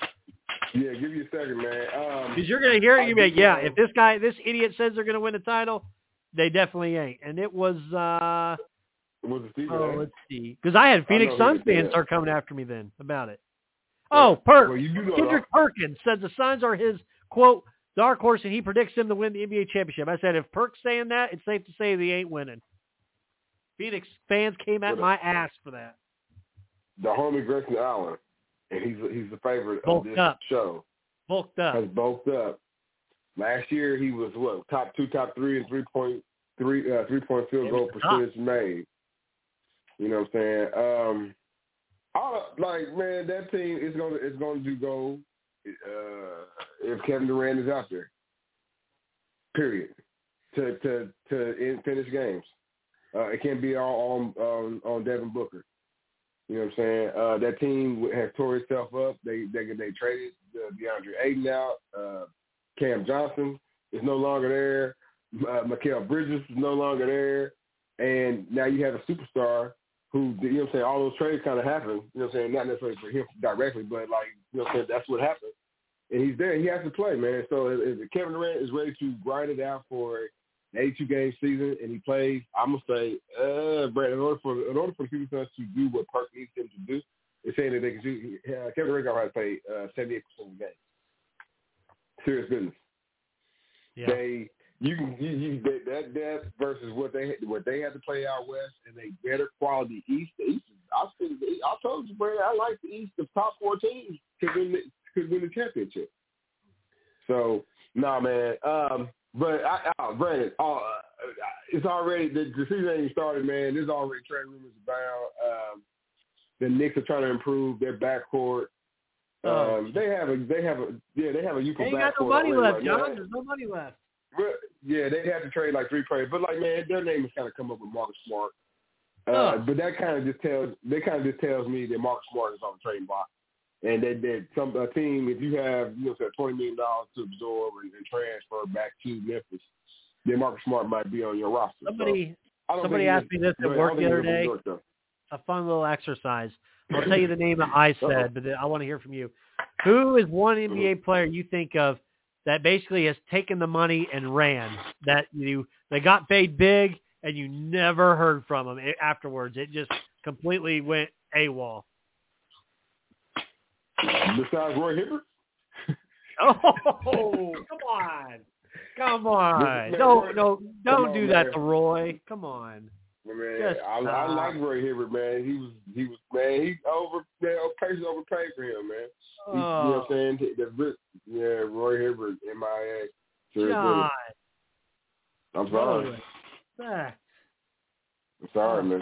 here. Yeah, give you a second, man. Um, Because you're gonna hear it. You be like, yeah. If this guy, this idiot says they're gonna win the title, they definitely ain't. And it was. uh Was it Steve? Oh, let's see. Because I had Phoenix I Suns fans that. start coming after me then about it. Oh, Perk. Well, you do know Kendrick that. Perkins says the Suns are his, quote, dark horse, and he predicts them to win the N B A championship. I said, if Perk's saying that, it's safe to say they ain't winning. Phoenix fans came at What my ass for that. The homie Grayson Allen, and he's he's the favorite Bulked of this up. show. Bulked up. Has bulked up. Last year he was what top two, top three, and three point three uh, three point field goal percentage made. You know what I'm saying? Um, all, like man, that team is gonna is going to go uh, if Kevin Durant is out there. Period. To to to in, finish games, uh, it can't be all on on, on Devin Booker. You know what I'm saying? Uh, that team has tore itself up. They they they traded uh, DeAndre Ayton out. Uh, Cam Johnson is no longer there. Uh, Mikal Bridges is no longer there. And now you have a superstar who, you know what I'm saying, all those trades kind of happen. You know what I'm saying? Not necessarily for him directly, but, like, you know what I'm saying, that's what happened. And he's there. He has to play, man. So if, if Kevin Durant is ready to grind it out for an eighty-two game season and he plays, I'm going to say, uh, Brad, in order for in order for the Phoenix Suns to do what Perk needs him to do, it's saying that they can do, uh, Kevin Durant got to play uh, seventy-eight percent of the game. Serious business. Yeah. They you can you, you they, that depth versus what they what they had to play out west and a better quality East. The East, I said, I told you, Brandon, I like the East. The top four teams could win the, could win the championship. So no, nah, man. Um, but I, I, Brandon, uh, it's already the, the season ain't even started, man. There's already trade rumors about um, the Knicks are trying to improve their backcourt. Oh. Um, they have a, they have a, yeah, they have a youthful They ain't backcourt. got no money left, right John. now. There's no money left. But, yeah, they had to trade like three players, but like man, their name has kind of come up with Marcus Smart. Uh, oh. But that kind of just tells, that kind of just tells me that Marcus Smart is on the trading block, and that that some a team, if you have you know say twenty million dollars to absorb and, and transfer back to Memphis, then Marcus Smart might be on your roster. Somebody, so, somebody asked me this at work the other day. York, a fun little exercise. I'll tell you the name that I said, but I want to hear from you. Who is one N B A player you think of that basically has taken the money and ran, that you they got paid big and you never heard from them afterwards? It just completely went AWOL. Besides Roy Hibbert? Oh, come on. Come on. Man, don't Roy, no, don't on, do man. that to Roy. Come on. Man, Just, I, uh, I like Roy Hibbert, man. He was, he was, man. He over, man. Person overpaid for him, man. He, Oh. You know what I'm saying? The, yeah, Roy Hibbert, M I A. Sure God. I'm sorry. Oh, I'm sorry, man.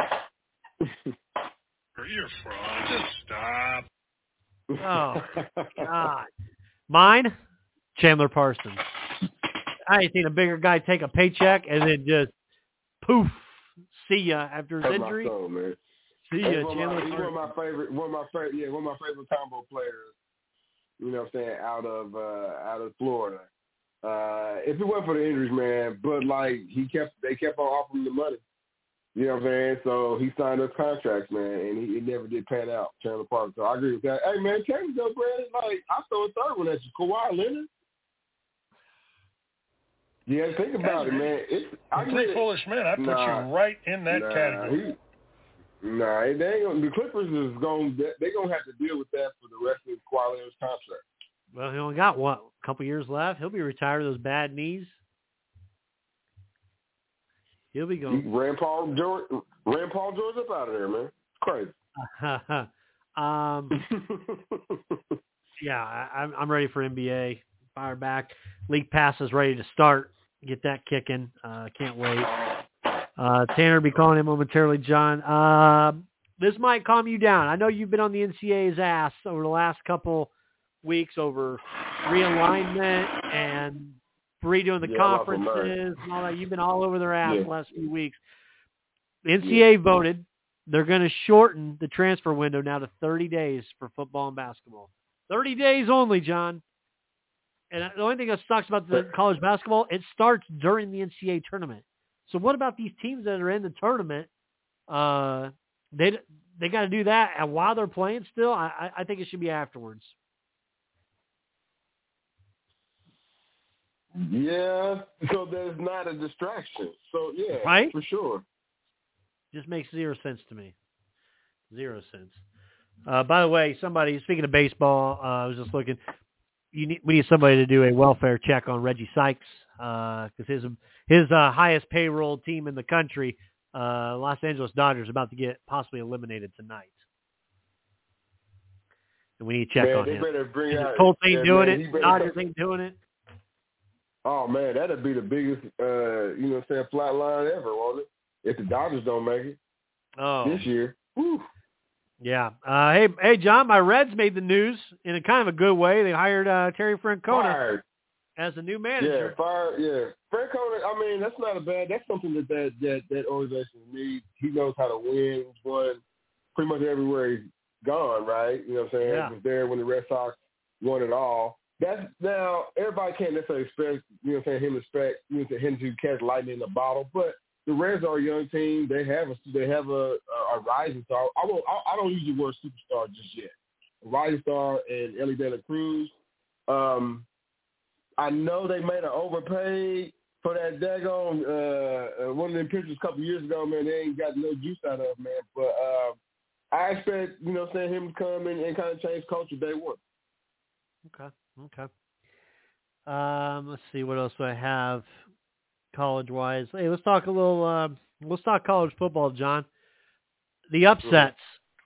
You're fraud. Just stop. Oh, God. Mine, Chandler Parsons. I ain't seen a bigger guy take a paycheck and then just poof, see ya after his That's injury. my soul, man. See He's ya, one, Chandler of my, he's Parsons. one of my favorite, one of my favorite, yeah, one of my favorite combo players. You know what I'm saying? Out of uh, out of Florida. Uh, if it wasn't for the injuries, man, but like he kept, they kept on offering the money. You know what I'm saying? So he signed those contracts, man, and he it never did pan out. Chandler Parsons. So I agree with that. Hey, man, Chandler, though, Brandon, like I throw a third one at you, Kawhi Leonard. Yeah, think about That's it, man. It's I three foolish men. I put nah, you right in that nah, category. He, nah, they ain't gonna, the Clippers is going. They're gonna have to deal with that for the rest of the quality of his contract. Well, he only got what a couple years left. He'll be retired with those bad knees. He'll be going. He ran Paul George, ran Paul George up out of there, man. Crazy. um, yeah, I, I'm I'm ready for N B A. Fire back. League Pass is ready to start. Get that kicking. Uh, can't wait. Uh, Tanner will be calling in momentarily, John. Uh, this might calm you down. I know you've been on the N C double A's ass over the last couple weeks over realignment and redoing the yeah, conferences and all that. You've been all over their ass yeah. the last few weeks. The N C double A yeah. voted. They're going to shorten the transfer window now to thirty days for football and basketball. thirty days only, John. And the only thing that sucks about the college basketball, it starts during the N C double A tournament. So what about these teams that are in the tournament? Uh, they they got to do that, and while they're playing still, I, I think it should be afterwards. Yeah, so there's not a distraction. So, yeah, right? For sure. Just makes zero sense to me. Zero sense. Uh, by the way, somebody, speaking of baseball, uh, I was just looking. You need, we need somebody to do a welfare check on Reggie Sykes because uh, his his uh, highest payroll team in the country, uh, Los Angeles Dodgers, about to get possibly eliminated tonight. And we need to check man, on they him. Better bring out, Colts ain't yeah, doing man, it. better, Dodgers ain't doing it. Oh, man, that'd be the biggest, uh, you know what I'm saying, flat line ever, won't it? If the Dodgers don't make it oh. this year. Whew. Yeah. Uh, hey, hey, John, my Reds made the news in a kind of a good way. They hired uh, Terry Francona Fired. as the new manager. Yeah, fired. Yeah, Francona. I mean, that's not a bad. That's something that that that, that organization needs. He knows how to win. He's won pretty much everywhere he's gone. Right? You know what I'm saying? Yeah. He was there when the Red Sox won it all. That's now everybody can't necessarily expect. You know what I'm saying? Him to expect you know him to catch lightning in a bottle, but. The Reds are a young team. They have a they have a, a, a rising star. I won't. I, I don't use the word superstar just yet. A rising star and Ellie De La Cruz. Um, I know they made an overpay for that daggone uh, uh, one of them pitchers a couple years ago. Man, they ain't got no juice out of man. But uh, I expect you know saying him to come in and kind of change culture day one. Okay. Okay. Um, let's see what else do I have. College-wise, hey, let's talk a little. Uh, let's talk college football, John. The upsets.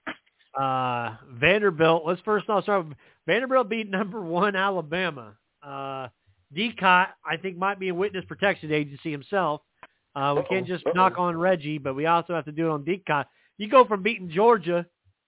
Uh, Vanderbilt. Let's first off start with Vanderbilt beat number one Alabama. Uh, D C O T, I think, might be a witness protection agency himself. Uh, we can't just Uh-oh. knock on Reggie, but we also have to do it on D C O T. You go from beating Georgia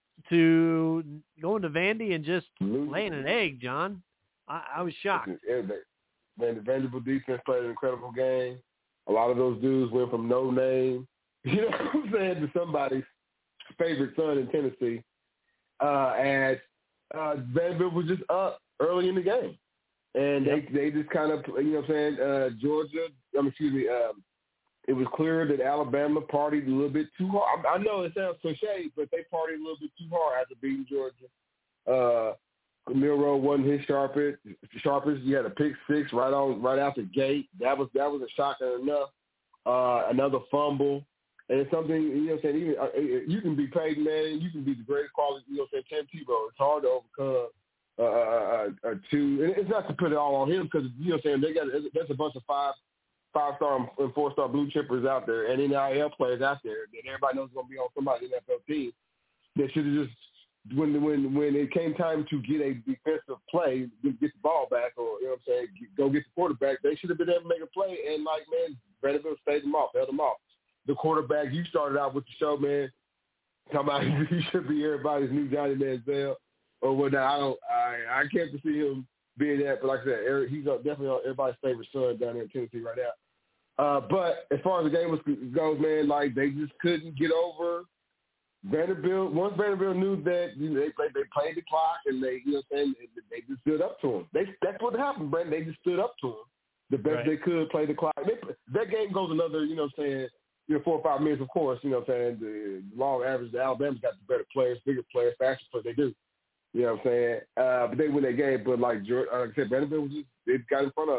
to going to Vandy and just laying an egg, John. I, I was shocked. Man, the Vanderbilt defense played an incredible game. A lot of those dudes went from no name, you know what I'm saying, to somebody's favorite son in Tennessee. Uh, and uh, Vanderbilt was just up early in the game. And yep. they, they just kind of, you know what I'm saying, uh, Georgia, I mean, excuse me, um, it was clear that Alabama partied a little bit too hard. I, I know it sounds cliche, but they partied a little bit too hard after beating Georgia. Uh, Milroe wasn't his sharpest. Sharpest. He had a pick six right on, right out the gate. That was that was a shocker enough. Uh, another fumble, and it's something you know. What I'm saying even uh, you can be Peyton Manning, you can be the greatest quality. You know, what I'm saying Tim Tebow. It's hard to overcome uh, uh, uh, two. And it's not to put it all on him because you know, what I'm saying they got there's a bunch of five, five star and four star blue chippers out there, and N I L players out there that everybody knows is going to be on somebody's N F L team. They should have just. When when when it came time to get a defensive play, get the ball back, or you know what I'm saying, go get the quarterback, they should have been able to make a play. And like man, Vanderbilt stayed them off, held them off. The quarterback, you started out with the show, man. Talking about he should be everybody's new Johnny Manziel or whatnot. I don't, I I can't see him being that, but like I said, he's definitely everybody's favorite son down there in Tennessee right now. Uh, but as far as the game goes, man, like they just couldn't get over. Vanderbilt, once Vanderbilt knew that you know, they played, they played the clock and they, you know, what I'm saying they, they just stood up to him. They that's what happened, Brandon. They just stood up to him the best right. they could, play the clock. They, that game goes another, you know, what I'm saying you know four or five minutes, of course. You know, what I'm saying the long average. The Alabama's got the better players, bigger players, faster players. They do. You know what I'm saying? Uh, but they win that game. But like, like I said, Vanderbilt was just they got in front of it.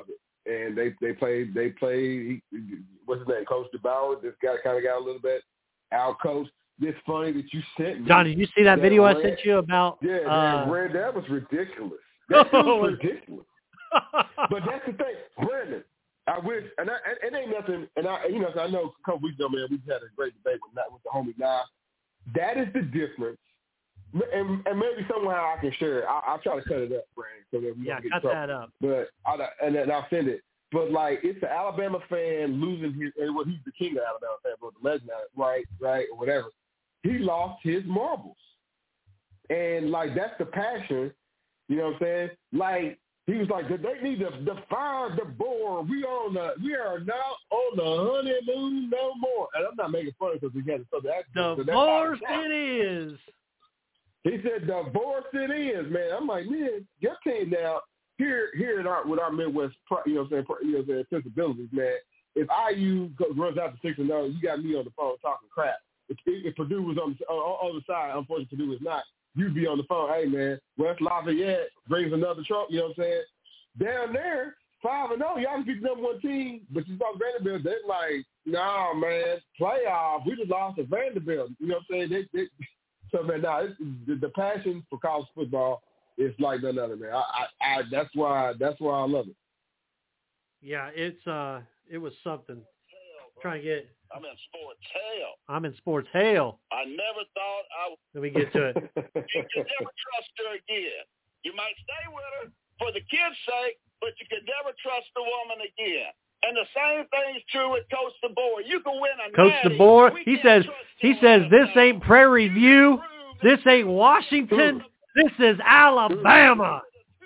and they they played they played what's his name, Coach DeBauer. This guy kind of got a little bit out coached. It's funny that you sent me. John, did you see that, that video ran, I sent you about? Yeah, uh, that, ran, that was ridiculous. That was ridiculous. But that's the thing, Brandon. I wish, and I, and it ain't nothing. And I, you know, I know a couple weeks ago, man, we had a great debate with with the homie Nah. That is the difference. And, and maybe somehow I can share it. I, I'll try to cut it up, Brandon, so that we yeah, don't get cut trouble. that up. But I, and then I'll send it. But like, it's the Alabama fan losing his. And well, he's the king of Alabama fan, but the legend, right, right, or whatever. He lost his marbles, and like that's the passion. You know what I'm saying? Like. He was like, they need to, to fire the boar. We on the, we are now on the honeymoon no more. And I'm not making fun because we had a southern accent. Divorce so it is. He said, divorce it is, man. I'm like, man, your team now, here, here in our, with our Midwest, you know what I'm saying, you know what I'm saying, sensibilities, man. If I U runs out to six and zero, you got me on the phone talking crap. If, if Purdue was on the, on the side, unfortunately Purdue is not. You'd be on the phone, hey, man, West Lafayette brings another trophy, you know what I'm saying? Down there, five and oh, y'all be the number one team, but you talk Vanderbilt, they're like, no, nah, man, playoff, we just lost to Vanderbilt. You know what I'm saying? They, they, so, man, nah, it's, the, the passion for college football is like none other, man. I, I, I, that's why, that's why I love it. Yeah, it's, uh, it was something. I'm trying to get. I'm in sports hell. I'm in sports hell. I never thought I would. Let me get to it. You could never trust her again. You might stay with her for the kids' sake, but you could never trust the woman again. And the same thing's true with Coach DeBoer. You can win a Coach natty. DeBoer, he says, he says, this ain't Prairie View. This ain't Washington. This is Alabama.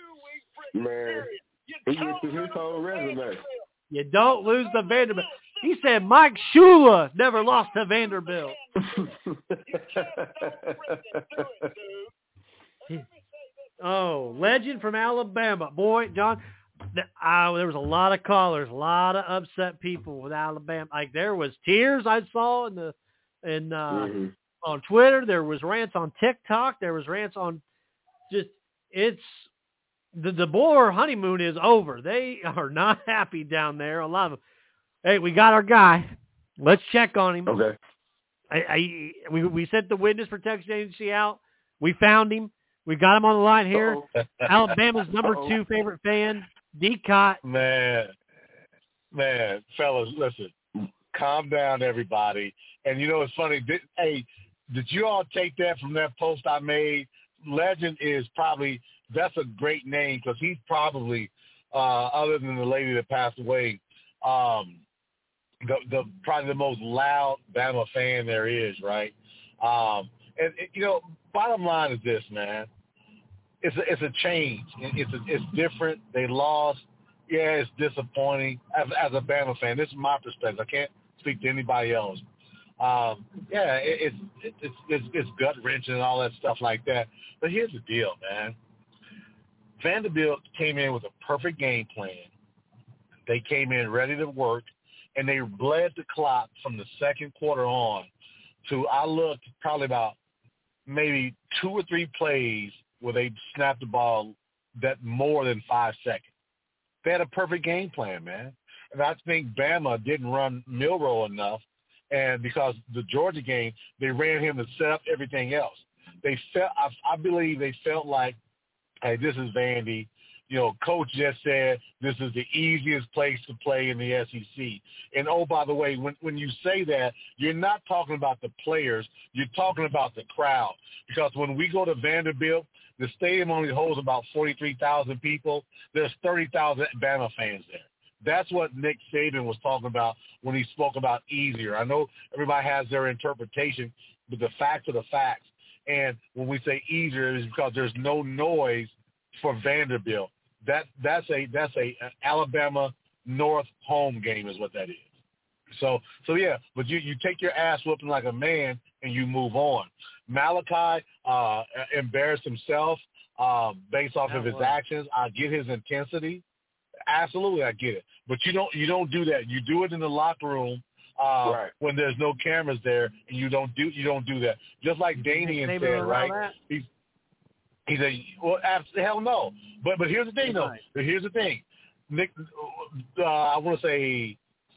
Man, he went through his whole resume. You don't lose to Vanderbilt. He said Mike Shula never lost to Vanderbilt. Oh, legend from Alabama. Boy, John, uh, there was a lot of callers, a lot of upset people with Alabama. Like there was tears I saw in the in uh, mm-hmm. on Twitter. There was rants on TikTok. There was rants on just it's the DeBoer honeymoon is over. They are not happy down there. A lot of them. Hey, we got our guy. Let's check on him. Okay. I, I we we sent the witness protection agency out. We found him. We got him on the line here. Uh-oh. Alabama's number Uh-oh. two favorite fan, D. Cott. Man, man, fellas, listen, calm down, everybody. And you know it's funny. Did, hey, did you all take that from that post I made? Legend is probably that's a great name because he's probably uh, other than the lady that passed away. Um, The, the probably the most loud Bama fan there is, right? Um, and, and you know, bottom line is this, man. It's a, it's a change. It's a, it's different. They lost. Yeah, it's disappointing. As, as a Bama fan, this is my perspective. I can't speak to anybody else. Um, yeah, it, it's it's it's it's gut wrenching and all that stuff like that. But here's the deal, man. Vanderbilt came in with a perfect game plan. They came in ready to work. And they bled the clock from the second quarter on to, I looked, probably about maybe two or three plays where they snapped the ball that more than five seconds. They had a perfect game plan, man. And I think Bama didn't run Milroe enough. And because the Georgia game, they ran him to set up everything else. They felt, I, I believe they felt like, hey, this is Vandy. You know, Coach just said this is the easiest place to play in the S E C. And, oh, by the way, when, when you say that, you're not talking about the players. You're talking about the crowd. Because when we go to Vanderbilt, the stadium only holds about forty-three thousand people. There's thirty thousand Bama fans there. That's what Nick Saban was talking about when he spoke about easier. I know everybody has their interpretation, but the facts are the facts. And when we say easier, it's because there's no noise for Vanderbilt. That that's a that's a an Alabama North home game is what that is. So so yeah, but you, you take your ass whooping like a man and you move on. Malachi uh, embarrassed himself uh, based off of his actions. I get his intensity, absolutely, I get it. But you don't you don't do that. You do it in the locker room uh, right. when there's no cameras there, and you don't do you don't do that. Just like Damian said, right? That? He's He's a well, absolutely hell no. But but here's the thing though. But here's the thing. Nick, uh, I want to say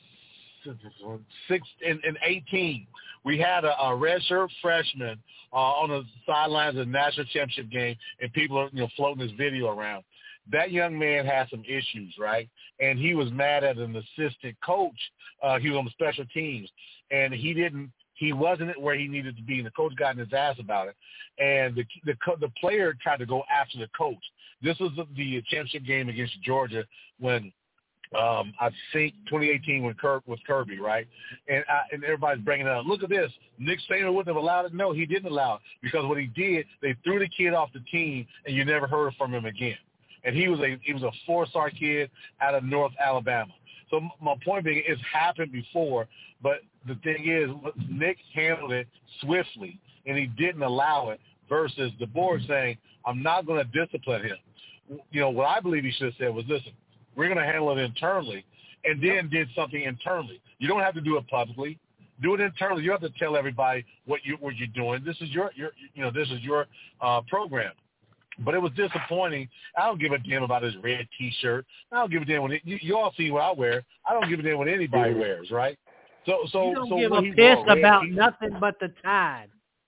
six in, in eighteen, we had a, a redshirt freshman uh, on the sidelines of the national championship game, and people are, you know, floating this video around. That young man had some issues, right? And he was mad at an assistant coach. Uh, he was on the special teams, and he didn't. He wasn't where he needed to be, and the coach got in his ass about it. And the the, the player tried to go after the coach. This was the, the championship game against Georgia when um, I think twenty eighteen when Kirk with Kirby, right? And I, and everybody's bringing it up. Look at this. Nick Saban wouldn't have allowed it. No, he didn't allow it because what he did, they threw the kid off the team, and you never heard from him again. And he was a he was a four-star kid out of North Alabama. So my point being, it's happened before, but the thing is, Nick handled it swiftly, and he didn't allow it versus the board saying, I'm not going to discipline him. You know, what I believe he should have said was, listen, we're going to handle it internally, and then did something internally. You don't have to do it publicly. Do it internally. You have to tell everybody what, you, what you're doing. This is your, your you know, this is your uh, program. But it was disappointing. I don't give a damn about his red T-shirt. I don't give a damn what it, you, you all see what I wear. I don't give a damn what anybody wears, right? So, so, you don't so give a piss wore, about nothing but the Tide.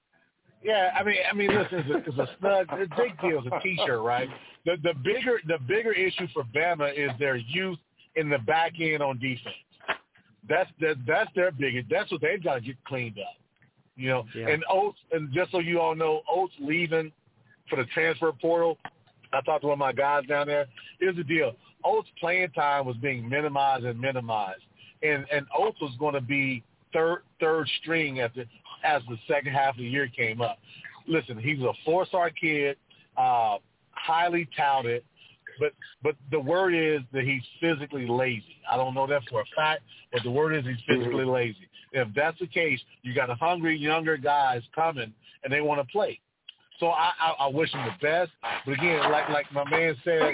Yeah, I mean, I mean, listen, it's a, it's a snug, it's a big deal. It's a T-shirt, right? The the bigger the bigger issue for Bama is their youth in the back end on defense. That's that that's their biggest. That's what they've got to get cleaned up, you know. Yeah. And Oates, and just so you all know, Oates leaving for the transfer portal. I talked to one of my guys down there. Here's the deal: Oates' playing time was being minimized and minimized, and and Oates was going to be third third string at the as the second half of the year came up. Listen, he's a four-star kid, uh, highly touted, but but the word is that he's physically lazy. I don't know that for a fact, but the word is he's physically lazy. If that's the case, you got a hungry younger guys coming, and they want to play. So I, I, I wish him the best. But again, like like my man said,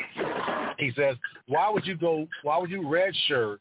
he says, why would you go? Why would you redshirt,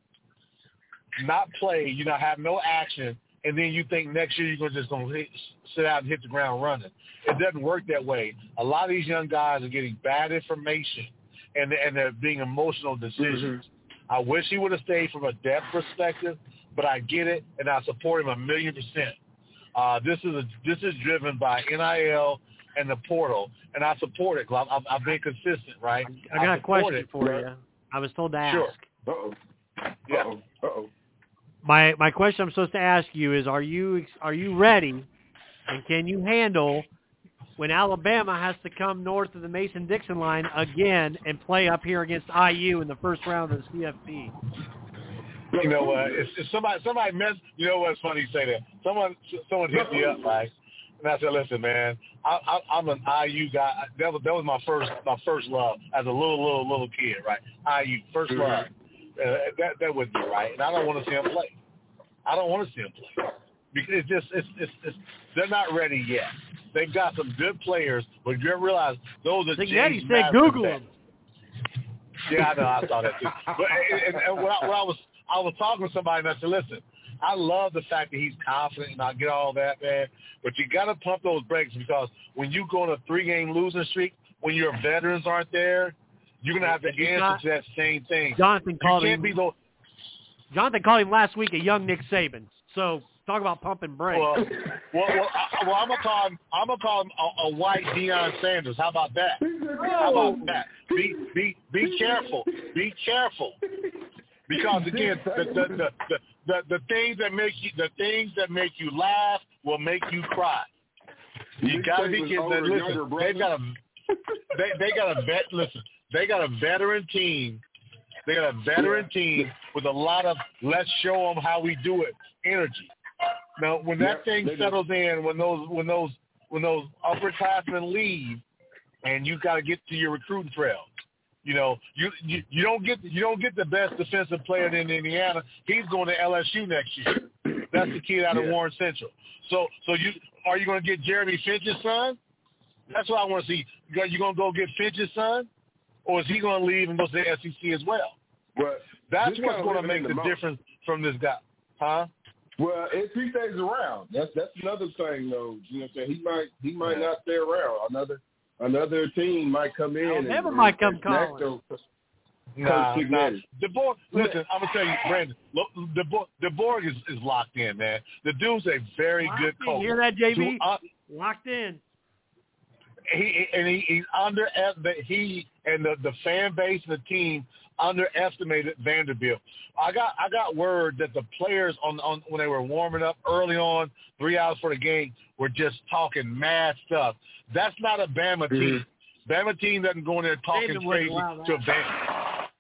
not play, you know, have no action, and then you think next year you're gonna just gonna hit, sit out and hit the ground running? It doesn't work that way. A lot of these young guys are getting bad information, and and they're being emotional decisions. Mm-hmm. I wish he would have stayed from a depth perspective, but I get it, and I support him a million percent. Uh, this is a, this is driven by N I L and the portal, and I support it. I've, I've, I've been consistent, right? I got I a question it, for right? you. I was told to ask. Sure. Uh-oh. Yeah. Uh-oh. Uh-oh. My my question I'm supposed to ask you is: Are you are you ready, and can you handle when Alabama has to come north of the Mason-Dixon line again and play up here against I U in the first round of the C F P? You know what? Uh, if, if somebody somebody messed, you know what's funny you say that. Someone someone hit me up, right? And I said, listen, man, I, I, I'm an I U guy. That was that was my first my first love as a little little little kid, right? I U first mm-hmm. love. Uh, that that would be right, and I don't want to see him play. I don't want to see him play because it's just it's, it's it's they're not ready yet. They've got some good players, but you realize those are. Signetti said, "Google them." Yeah, I know. I saw that too. But and, and, and when, I, when I was I was talking to somebody, and I said, "Listen, I love the fact that he's confident, and I get all that, man. But you got to pump those brakes because when you go on a three-game losing streak, when your veterans aren't there, you're gonna have to answer not, to that same thing. Jonathan called you him. Can't be the, Jonathan called him last week a young Nick Saban. So talk about pumping brakes. Well, well, well, I, well I'm gonna call him. I'm gonna call him a, a white Deion Sanders. How about that? How about that? Be be be careful. Be careful. Because again, the the the, the, the, the things that make you the things that make you laugh will make you cry. You gotta be kidding. Listen, they've got a they they got a vet. Listen, they got a veteran team. They got a veteran team with a lot of let's show them how we do it energy. Now, when that thing settles in, when those when those when those upperclassmen leave, and you got to get to your recruiting trail. You know, you, you you don't get you don't get the best defensive player in Indiana. He's going to L S U next year. That's the kid out of yeah. Warren Central. So so you are you going to get Jeremy Finch's son? That's what I want to see. You you going to go get Finch's son, or is he going to leave and go to the S E C as well? Well, that's what's going to make the, the difference from this guy, huh? Well, if he stays around, that's that's another thing, though. You know what I'm saying? He might he might yeah. not stay around. Another another team might come in. Alabama and, might and, come and calling. Nah, nah. DeBoer, listen, I'm gonna tell you, Brandon. Look, DeBoer, DeBoer is, is locked in, man. The dude's a very locked good coach. You hear that, J B? To, uh, locked in. He and he, he's under he and the, the fan base and the team underestimated Vanderbilt. I got I got word that the players on on when they were warming up early on, three hours for the game, were just talking mad stuff. That's not a Bama team. Mm-hmm. Bama team doesn't go in there talking Saban crazy to a Bama.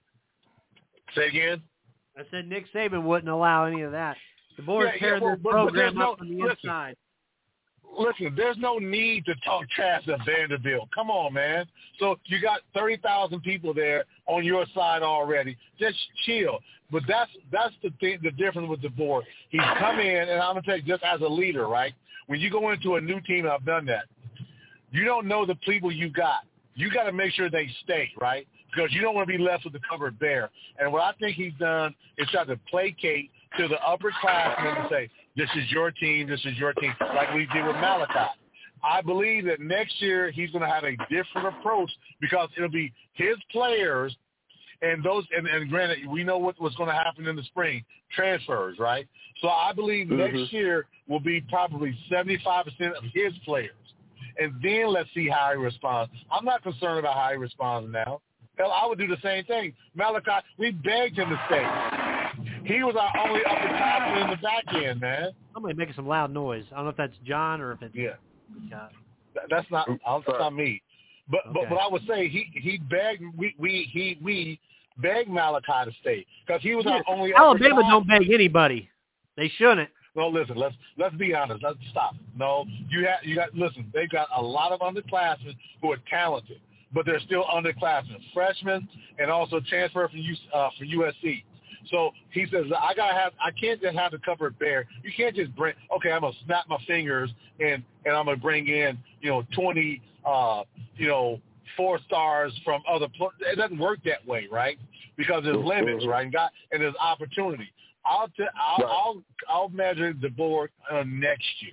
Say again? I said Nick Saban wouldn't allow any of that. The board's yeah, tearing yeah, well, this but, program but up no, from the listen, inside. Listen, there's no need to talk trash to Vanderbilt. Come on, man. So you got thirty thousand people there on your side already. Just chill. But that's that's the thing, the difference with DeBoer. He's come in, and I'm going to tell you, just as a leader, right, when you go into a new team, and I've done that, you don't know the people you got. You got to make sure they stay, right, because you don't want to be left with the covered bear. And what I think he's done is try to placate to the upperclassmen to say, this is your team, this is your team, like we did with Malachi. I believe that next year he's going to have a different approach because it'll be his players and those, and, and granted, we know what, what's going to happen in the spring, transfers, right? So I believe mm-hmm. next year will be probably seventy-five percent of his players. And then let's see how he responds. I'm not concerned about how he responds now. Hell, I would do the same thing. Malachi, we begged him to stay. He was our only upperclassman in the back end, man. Somebody making some loud noise. I don't know if that's John or if it's yeah. John. That's not that's not me. But okay. but but I would say he he begged we we he we begged Malachi to stay because he was our only. Alabama don't beg anybody. They shouldn't. No, listen. Let's let's be honest. Let's stop. No, you have you got listen. They've got a lot of underclassmen who are talented, but they're still underclassmen, freshmen, and also transfer from U, uh, from U S C. So he says, I gotta have, I can't just have the covered bear. You can't just bring, okay, I'm gonna snap my fingers and and I'm gonna bring in, you know, twenty, uh, you know, four stars from other. It doesn't work that way, right? Because there's limits, right? And got and there's opportunity. I'll t- I'll, right. I'll I'll measure the board uh, next year.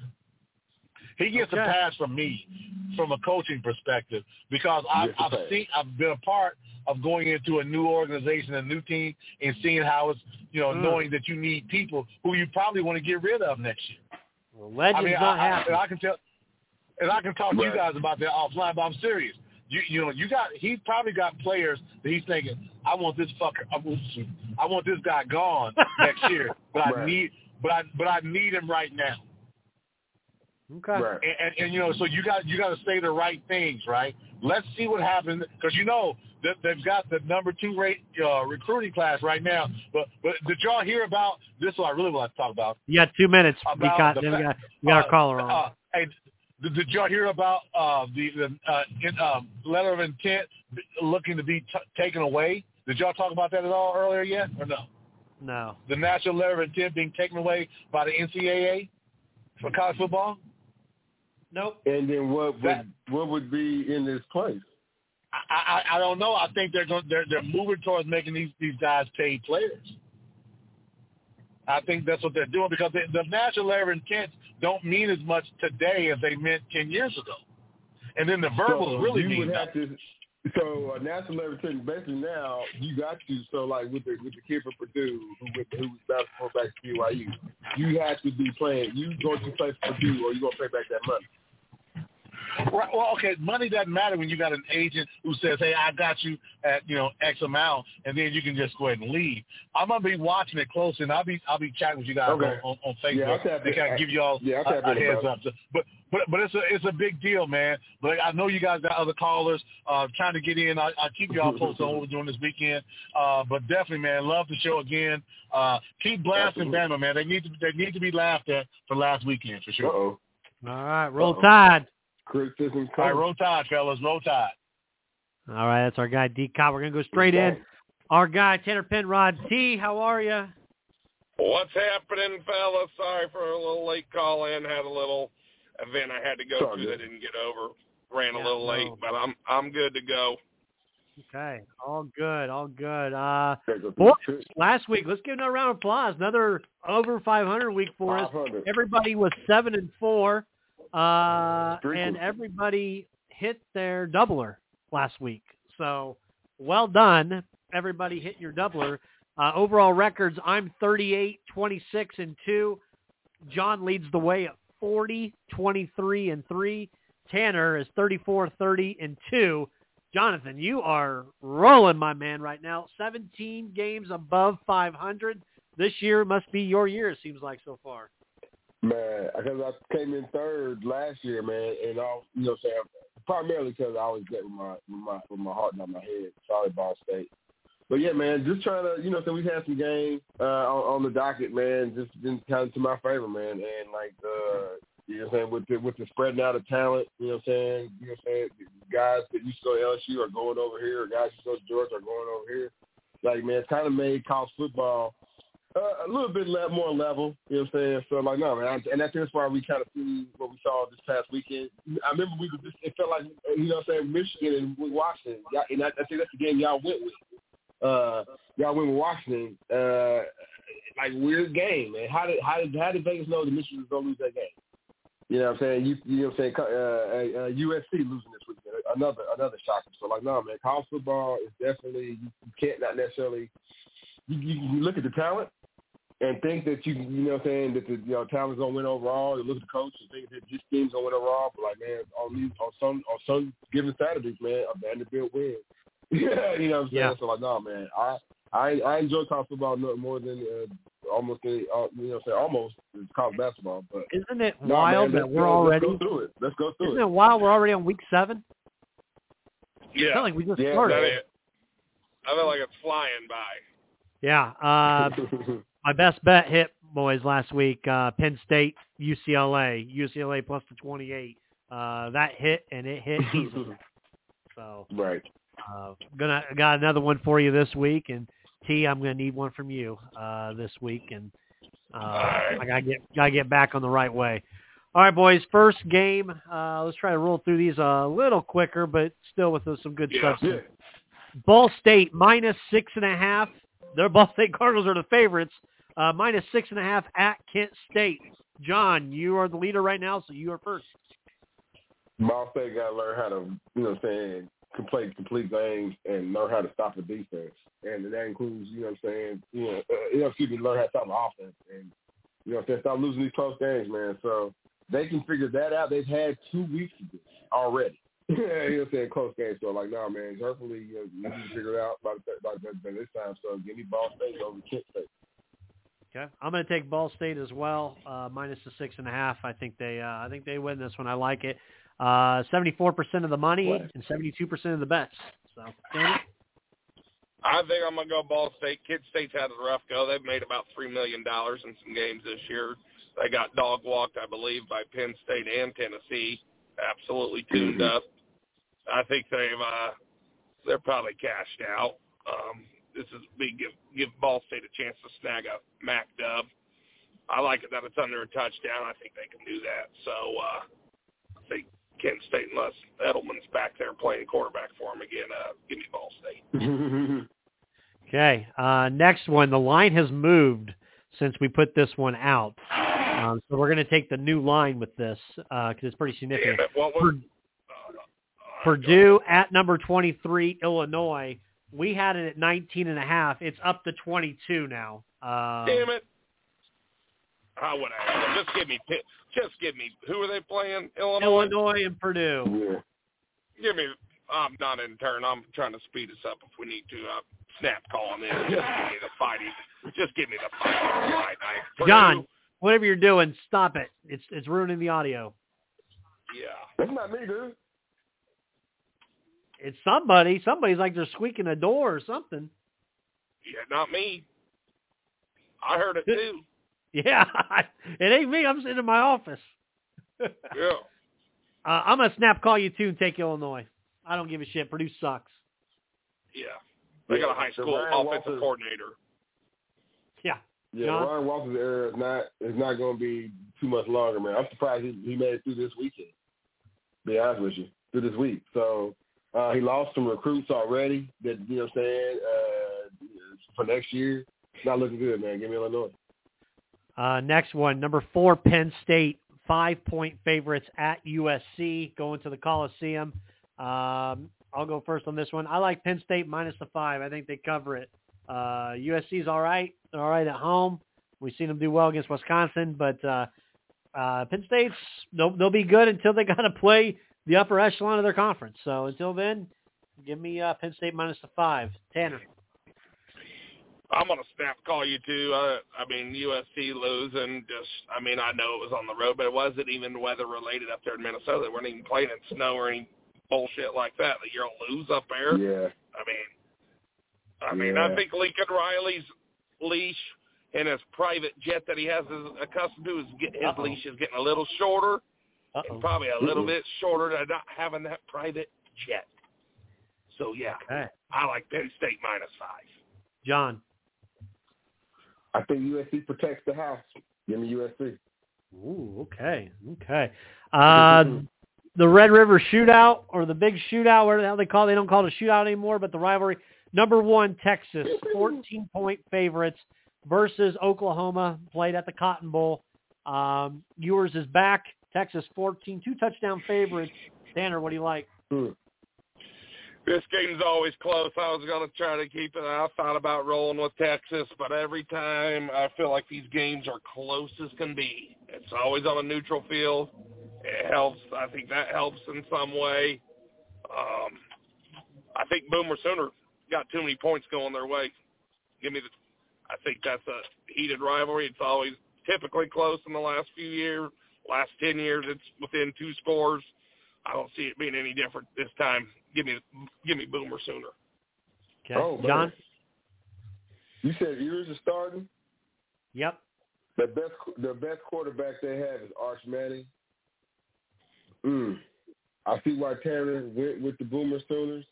He gets okay. a pass from me, from a coaching perspective, because I've, yes, I've seen, I've been a part of going into a new organization, a new team, and seeing how it's, you know, mm. knowing that you need people who you probably want to get rid of next year. Well, legends I mean, not I, happy. I, I can tell, and I can talk right. to you guys about that offline, but I'm serious. You, you know, you got, he's probably got players that he's thinking, I want this fucker, I want, I want this guy gone next year, but I right. need, but I, but I need him right now. Okay. Right. And, and, and you know, so you got you got to say the right things, right? Let's see what happens because you know that they've got the number two rate uh, recruiting class right now. But but did y'all hear about this? Is what I really want to talk about. You got two minutes. We got, the, we got, we got uh, our caller on. Uh, hey, did, did y'all hear about uh, the, the uh, in, uh, letter of intent looking to be t- taken away? Did y'all talk about that at all earlier yet, or no? No. The national letter of intent being taken away by the N C double A for college football. Nope. And then what would that, what would be in this place? I, I I don't know. I think they're going they're they're moving towards making these these guys paid players. I think that's what they're doing because they, the national letter of intent don't mean as much today as they meant ten years ago. And then the verbals so really you mean would that. have to, so a national letter of intent basically now you got to so like with the with the kid from Purdue who with who's basketball back to B Y U, you have to be playing. You going to play for Purdue or you gonna pay back that money. Right. Well, okay, money doesn't matter when you got an agent who says, hey, I got you at, you know, X amount, and then you can just go ahead and leave. I'm going to be watching it closely, and I'll be I'll be chatting with you guys okay. on, on, on Facebook yeah, to kind of give you all yeah, a, a heads up. So, but but but it's a it's a big deal, man. But I know you guys got other callers uh, trying to get in. I, I'll keep you all posted on what we're doing this weekend. Uh, but definitely, man, love the show again. Uh, keep blasting Bama, man. They need to they need to be laughed at for last weekend for sure. Uh-oh. All right, roll Uh-oh. Tide. Criticism. All right, roll Tide, fellas, roll Tide. All right, that's our guy D Cop. We're gonna go straight in. Our guy Tanner Penrod. T, how are you? What's happening, fellas? Sorry for a little late call in. Had a little event I had to go Sorry, to that didn't get over. Ran yeah, a little no. late, but I'm I'm good to go. Okay, all good, all good. Uh, boy, last week, let's give another round of applause. Another over five hundred week for us. Everybody was seven and four. Uh, and everybody hit their doubler last week. So well done. everybody hitting your doubler. Uh, overall records, I'm thirty-eight, twenty-six, and two. John leads the way at forty, twenty-three, and three. Tanner is thirty-four, thirty, and two. Jonathan, you are rolling, my man, right now. seventeen games above five hundred. This year must be your year, it seems like, so far. Man, because I came in third last year, man, and all you know, saying primarily because I always get with my with my with my heart, not my head. Sorry, Ball State. But yeah, man, just trying to, you know, so we've had some games uh, on, on the docket, man. Just been kind of to my favor, man, and like, uh, you know, what I'm saying with the with the spreading out of talent, you know, what I'm saying, you know, what I'm saying guys that used to go to L S U are going over here, or guys who go to Georgia are going over here. Like, man, it's kind of made college football Uh, a little bit le- more level, you know what I'm saying? So, like, no, man. And I think that's why we kind of see what we saw this past weekend. I remember we were just, it felt like, you know what I'm saying, Michigan and Washington. Y'all, and I, I think that's the game y'all went with. Uh, y'all went with Washington. Uh, like, weird game, man. How did, how did, how did Vegas know that Michigan was going to lose that game? You know what I'm saying? You, you know what I'm saying? Uh, uh, U S C losing this weekend. Another, another shocker. So, like, no, man. College football is definitely, you, you can't not necessarily, you, you, you look at the talent, and think that you, you know what I'm saying, that the you know, talent's going to win overall. You look at the coach and think that this team's going to win overall. But, like, man, on these, on some on some given Saturdays, man, a Vanderbilt win. Yeah, you know what I'm saying? Yeah. So, like, no, man, I I, I enjoy college football more than uh, almost, uh, you know what I'm saying, almost college basketball. But isn't it no, wild man, that we're go, already – let's go through it. Let's go through isn't it. it wild we're already on week seven? Yeah. I feel like we just yeah, started. I feel like it's flying by. Yeah. Uh, my best bet hit, boys, last week. Uh, Penn State, U C L A. U C L A plus the twenty-eight. Uh, that hit, and it hit easily. So, right. Uh, gonna got another one for you this week, and T, I'm gonna need one from you uh, this week, and uh, right. I gotta get gotta get back on the right way. All right, boys. First game. Uh, let's try to roll through these a little quicker, but still with uh, some good yeah. substance. Yeah. Ball State minus six and a half. Their Ball State Cardinals are the favorites. Uh, minus six and a half at Kent State. John, you are the leader right now, so you are first. Ball State got to learn how to, you know what I'm saying, complete complete games and learn how to stop the defense. And that includes, you know what I'm saying, you know, uh, you know, excuse me, learn how to stop the offense. And, you know what I'm saying, stop losing these close games, man. So they can figure that out. They've had two weeks of this already. you know what I'm saying, close games. So, like, no, man, hopefully you, know, you need to figure it out by, the, by, the, by this time. So give me Ball State over Kent State. Okay, I'm going to take Ball State as well, uh, minus the six and a half. I think they, uh, I think they win this one. I like it. Uh, seventy-four percent of the money what? and seventy-two percent of the bets. So, Danny? I think I'm going to go Ball State. Kid State's had a rough go. They've made about three million dollars in some games this year. They got dog walked, I believe, by Penn State and Tennessee. Absolutely tuned up. I think they've uh, they're probably cashed out. Um, this is big. Give, give Ball State a chance to snag a M A C dub. I like it that it's under a touchdown. I think they can do that. So uh, I think Kent State, unless Edelman's back there playing quarterback for him again, uh, give me Ball State. Okay. Uh, next one. The line has moved since we put this one out. Um, so we're going to take the new line with this because uh, it's pretty significant. It. What was, uh, Purdue at number twenty-three, Illinois. We had it at nineteen and a half. It's up to twenty-two now. Uh, Damn it. I would have. Just give me, just give me, who are they playing? Illinois? Illinois and Purdue. Yeah. Give me, I'm not in turn. I'm trying to speed us up if we need to. Uh, snap calling in. Just give me the fighting. Just give me the fighting. Right, night. John, whatever you're doing, stop it. It's it's ruining the audio. Yeah. That's not me, dude. It's somebody. Somebody's like they're squeaking a door or something. Yeah, not me. I heard it too. Yeah, it ain't me. I'm sitting in my office. Yeah. Uh, I'm going to snap call you, too, and take Illinois. I don't give a shit. Purdue sucks. Yeah. They got a high school offensive Walters, coordinator. Yeah. Yeah, John? Ryan Walters' era is not is not going to be too much longer, man. I'm surprised he, he made it through this weekend, to be honest with you, through this week. So uh, he lost some recruits already that, you know what I'm saying, uh, for next year. It's not looking good, man. Give me Illinois. Uh, next one, number four, Penn State, five-point favorites at U S C, going to the Coliseum. Um, I'll go first on this one. I like Penn State minus the five. I think they cover it. Uh, U S C's all right. They're all right at home. We've seen them do well against Wisconsin, but uh, uh, Penn State's they'll, they'll be good until they got to play the upper echelon of their conference. So until then, give me uh, Penn State minus the five. Tanner. I'm going to snap call you too. Uh, I mean, U S C losing just, I mean, I know it was on the road, but it wasn't even weather related up there in Minnesota. They weren't even playing in snow or any bullshit like that. That you're going to lose up there. Yeah. I mean, I mean, yeah. I think Lincoln Riley's leash and his private jet that he has is accustomed to, is get, his Uh-oh. leash is getting a little shorter, Uh-oh. and probably a little Mm-mm. bit shorter than not having that private jet. So, yeah, Okay. I like Penn State minus five. John. I think U S C protects the house. Give me U S C. Ooh, okay. Okay. Uh, the Red River Shootout, or the big shootout, whatever the hell they call it. They don't call it a shootout anymore, but the rivalry. Number one, Texas, fourteen-point favorites versus Oklahoma, played at the Cotton Bowl. Um, yours is back. Texas, fourteen, two touchdown favorites. Tanner, what do you like? Hmm. This game's always close. I was going to try to keep it. I thought about rolling with Texas, but every time I feel like these games are close as can be. It's always on a neutral field. It helps. I think that helps in some way. Um, I think Boomer Sooner got too many points going their way. Give me the. I think that's a heated rivalry. It's always typically close in the last few years. Last ten years, it's within two scores. I don't see it being any different this time. Give me, give me Boomer Sooner. Okay. Oh, man. John? You said Ewers is starting? Yep. The best the best quarterback they have is Arch Manning. Mm. I see why Tanner went with the Boomer Sooners.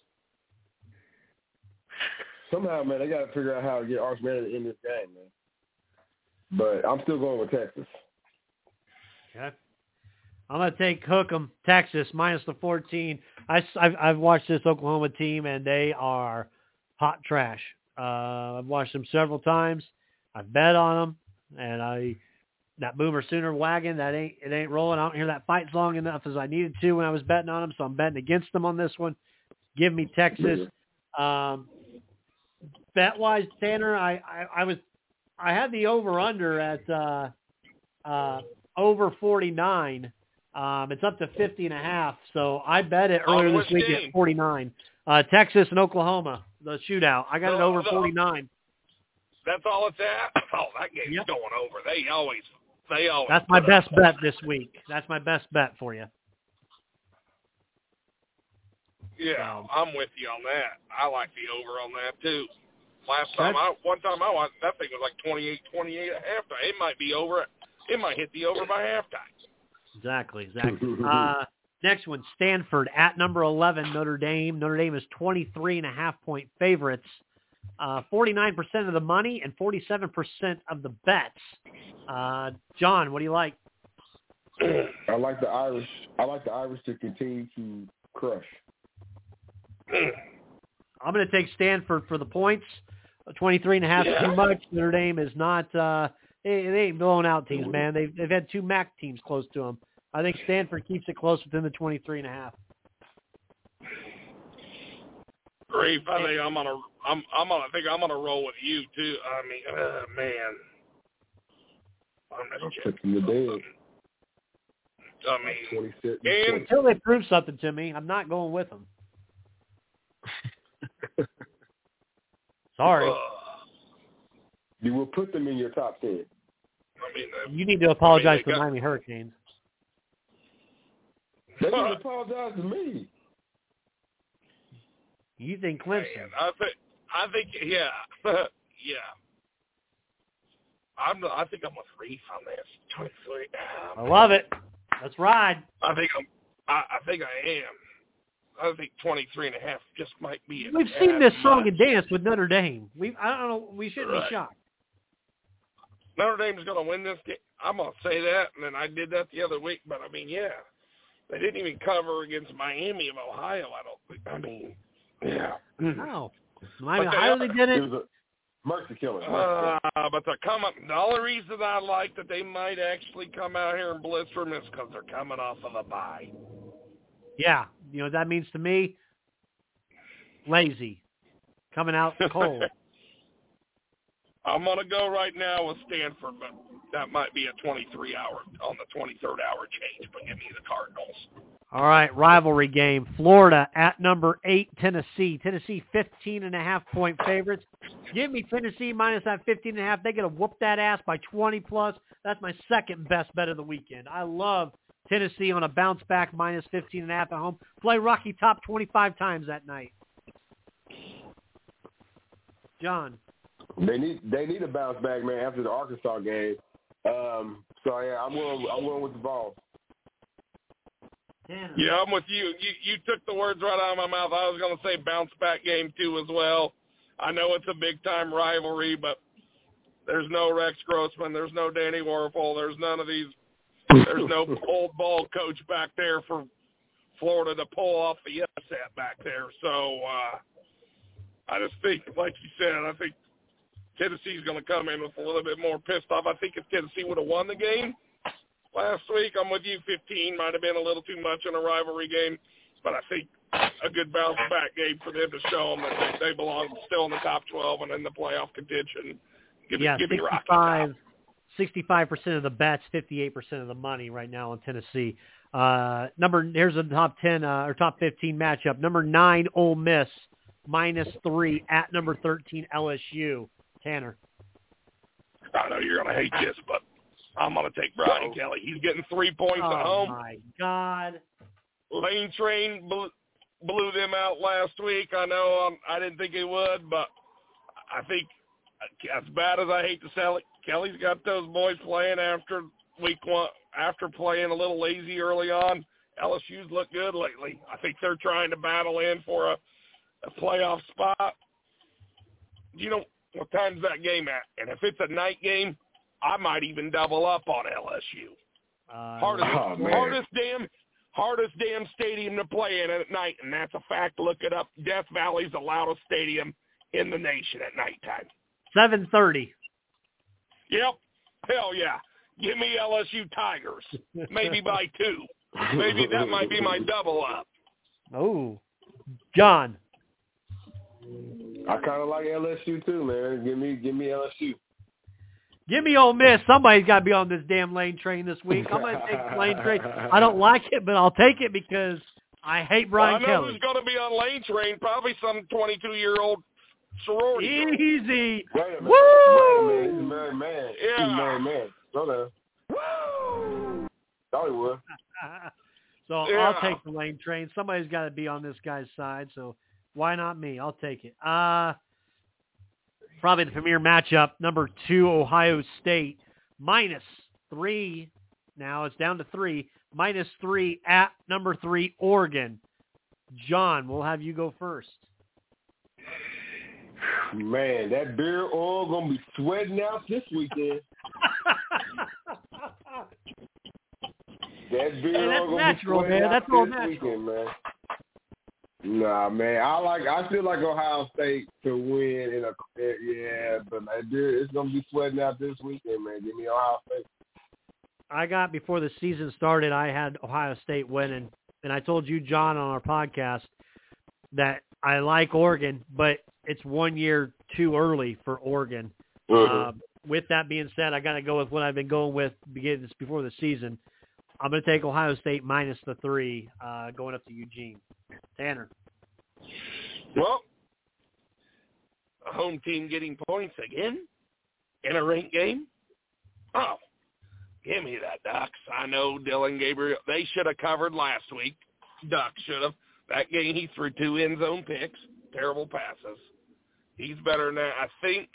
Somehow, man, they got to figure out how to get Arch Manning in this game, man. But I'm still going with Texas. Okay. I'm going to take Hook'em, Texas, minus the fourteen. I, I've, I've watched this Oklahoma team, and they are hot trash. Uh, I've watched them several times. I've bet on them, and I that Boomer Sooner wagon, that ain't it ain't rolling. I don't hear that fight long enough as I needed to when I was betting on them, so I'm betting against them on this one. Give me Texas. Um, bet-wise, Tanner, I, I, I was I had the over-under at uh, uh, over forty-nine. Um, it's up to fifty and a half, so I bet it earlier On this week game? at forty-nine. Uh, Texas and Oklahoma, the shootout. I got No, it over no. forty-nine. That's all it's at. Oh, that game's Yep. going over. They always, they always. That's my put best up bet on this week. That's my best bet for you. Yeah, Um, I'm with you on that. I like the over on that too. Last Okay. time I, one time I watched, that thing was like twenty-eight twenty-eight at halftime. It might be over. It might hit the over by halftime. Exactly, exactly. Uh, next one, Stanford at number eleven, Notre Dame. Notre Dame is twenty-three and a half point favorites. Uh, forty-nine percent of the money and forty-seven percent of the bets. Uh, John, what do you like? I like the Irish. I like the Irish to continue to crush. I'm going to take Stanford for the points. twenty-three and a half is Yeah. too much. Notre Dame is not, uh, they, they ain't blowing out teams, man. They've, they've had two M A C teams close to them. I think Stanford keeps it close within the twenty-three and a half. Grief, I think I'm gonna, I'm, I'm gonna I think I'm gonna roll with you too. I mean, uh, man, I'm I'm just taking the bed. I mean, twenty-six. and Until they prove something to me, I'm not going with them. Sorry. uh, You will put them in your top ten. I mean, uh, You need to apologize I mean, to they the got- Miami Hurricanes. They didn't apologize to me. You think man, Clemson. I think, I think, yeah, yeah. I'm, I think I'm a three on this. twenty-three. I love it. Let's ride. I think I'm, I, I think I am. I think twenty-three and a half just might be. We've as seen this song much. and dance with Notre Dame. We I don't know. We shouldn't Right. be shocked. Notre Dame's going to win this game. I'm going to say that, and then I did that the other week. But, I mean, yeah, they didn't even cover against Miami of Ohio, I don't think. I mean, yeah. No. Miami, But they Ohio, are- they did It it. was a mercy killer. Mercy killer. Uh, but they're coming. The only reason I like that they might actually come out here and blister them is because they're coming off of a bye. Yeah. You know what that means to me? lazy, coming out cold. I'm going to go right now with Stanford, but that might be a twenty-three hour, on the twenty-third hour change, but give me the Cardinals. All right, rivalry game. Florida at number eight, Tennessee. Tennessee fifteen and a half point favorites. Give me Tennessee minus that fifteen and a half. They're going to whoop that ass by twenty plus. That's my second best bet of the weekend. I love Tennessee on a bounce back minus fifteen and a half at home. Play Rocky Top twenty-five times that night. John. They need they need a bounce back, man, after the Arkansas game. Um, so yeah, I'm going I'm going with the ball. Yeah, I'm with you. You you took the words right out of my mouth. I was going to say bounce back game too as well. I know it's a big time rivalry, but there's no Rex Grossman, there's no Danny Warfel, there's none of these. There's no old ball coach back there for Florida to pull off the upset back there. So uh, I just think, like you said, I think Tennessee's going to come in with a little bit more pissed off. I think if Tennessee would have won the game last week, I'm with you, fifteen might have been a little too much in a rivalry game, but I think a good bounce-back game for them to show them that they belong still in the top twelve and in the playoff contention. Give, yeah, give me sixty-five, sixty-five percent of the bets, fifty-eight percent of the money right now in Tennessee. Uh, number here's the top ten uh, or top fifteen matchup. Number nine, Ole Miss, minus three at number thirteen, L S U. Tanner. I know you're going to hate this, but I'm going to take Brian oh. Kelly. He's getting three points oh, at home. Oh, my God. Lane Train blew, blew them out last week. I know um, I didn't think he would, but I think as bad as I hate to sell it, Kelly's got those boys playing after week one, after playing a little lazy early on. L S U's looked good lately. I think they're trying to battle in for a, a playoff spot. You know, what time's that game at? And if it's a night game, I might even double up on L S U. Uh, hardest, oh, hardest damn, hardest damn stadium to play in at night, and that's a fact. Look it up. Death Valley's the loudest stadium in the nation at nighttime. seven thirty. Yep. Hell yeah. Give me L S U Tigers. Maybe by two. Maybe that might be my double up. Oh, John. I kind of like L S U too, man. Give me, give me L S U. Give me Ole Miss. Somebody's got to be on this damn Lane Train this week. I'm going to take the Lane Train. I don't like it, but I'll take it because I hate Brian well, I know Kelly. who's going to be on Lane Train? Probably some twenty-two-year-old sorority. Easy. Wait a minute. Woo! Wait a minute. He's a married man. Yeah. He's a married man. Slow down. Woo! Thought he would. So Yeah. I'll take the Lane Train. Somebody's got to be on this guy's side, so why not me? I'll take it. Uh, probably the premier matchup, number two, Ohio State, minus three. Now it's down to three. Minus three at number three, Oregon. John, we'll have you go first. Man, that beer oil going to be sweating out this weekend. That beer Hey, that's oil going to be natural, sweating man. out That's all this natural. weekend, man. Nah, man. I like. I feel like Ohio State to win in a. Yeah, but that beer, it's going to be sweating out this weekend, man. Give me Ohio State. I got, before the season started, I had Ohio State winning. And I told you, John, on our podcast that I like Oregon, but it's one year too early for Oregon. Mm-hmm. Uh, with that being said, I got to go with what I've been going with beginning before the season. I'm going to take Ohio State minus the three uh, going up to Eugene. Tanner. Well, a home team getting points again in a ranked game? Oh, give me that Ducks. I know Dylan Gabriel. They should have covered last week. Ducks should have. That game, he threw two end zone picks, terrible passes. He's better than that. I think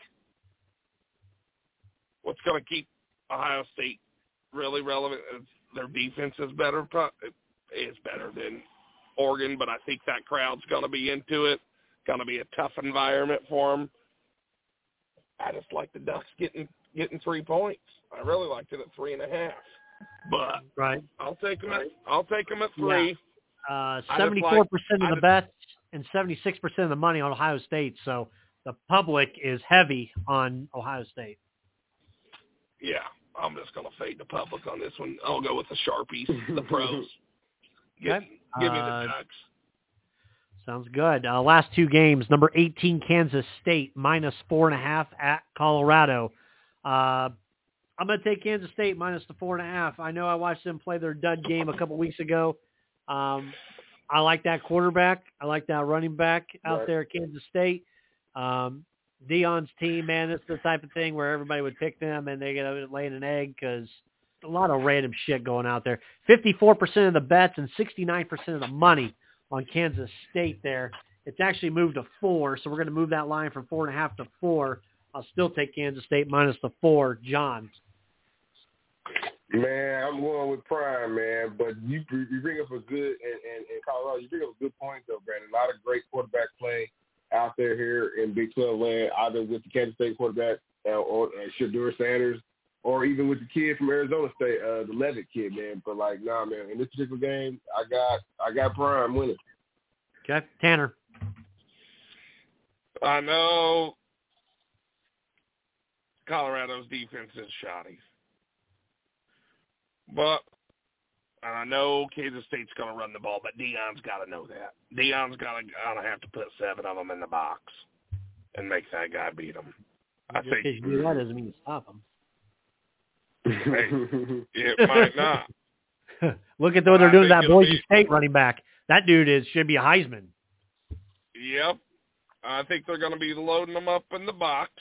what's going to keep Ohio State really relevant is their defense is better. It is better than Oregon, but I think that crowd's going to be into it. Going to be a tough environment for them. I just like the Ducks getting getting three points. I really liked it at three and a half, but right. I'll take them. At, I'll take them at three. Yeah. Uh, seventy-four percent like, of the bets and seventy-six percent of the money on Ohio State. So the public is heavy on Ohio State. Yeah, I'm just going to fade the public on this one. I'll go with the Sharpies, the pros. Give, Okay. give me uh, the Ducks. Sounds good. Uh, last two games, number eighteen, Kansas State, minus four and a half at Colorado. Uh, I'm going to take Kansas State minus the four and a half. I know I watched them play their dud game a couple weeks ago. Um, I like that quarterback. I like that running back out right. there at Kansas State. Um, Deion's team, man, it's the type of thing where everybody would pick them and they get laying an egg because a lot of random shit going out there. fifty-four percent of the bets and sixty-nine percent of the money on Kansas State there. It's actually moved to four, so we're going to move that line from four and a half to four. I'll still take Kansas State minus the four. John. Man, I'm going with Prime, man. But you you bring up a good and, and, and Colorado, you bring up a good point though, Brandon. A lot of great quarterback play out there here in Big twelve land, either with the Kansas State quarterback uh, or uh, Shedeur Sanders, or even with the kid from Arizona State, uh, the Levitt kid, man. But like, nah, man. In this particular game, I got I got Prime winning. Okay, Tanner. I know Colorado's defense is shoddy. But I know Kansas State's going to run the ball, but Deion's got to know that. Deion's got to have to put seven of them in the box and make that guy beat them. I Just think because you do that doesn't mean you stop him. Hey, it might not. Look at what they're I doing to think that it'll Boise be- State running back. That dude is should be a Heisman. Yep. I think they're going to be loading them up in the box.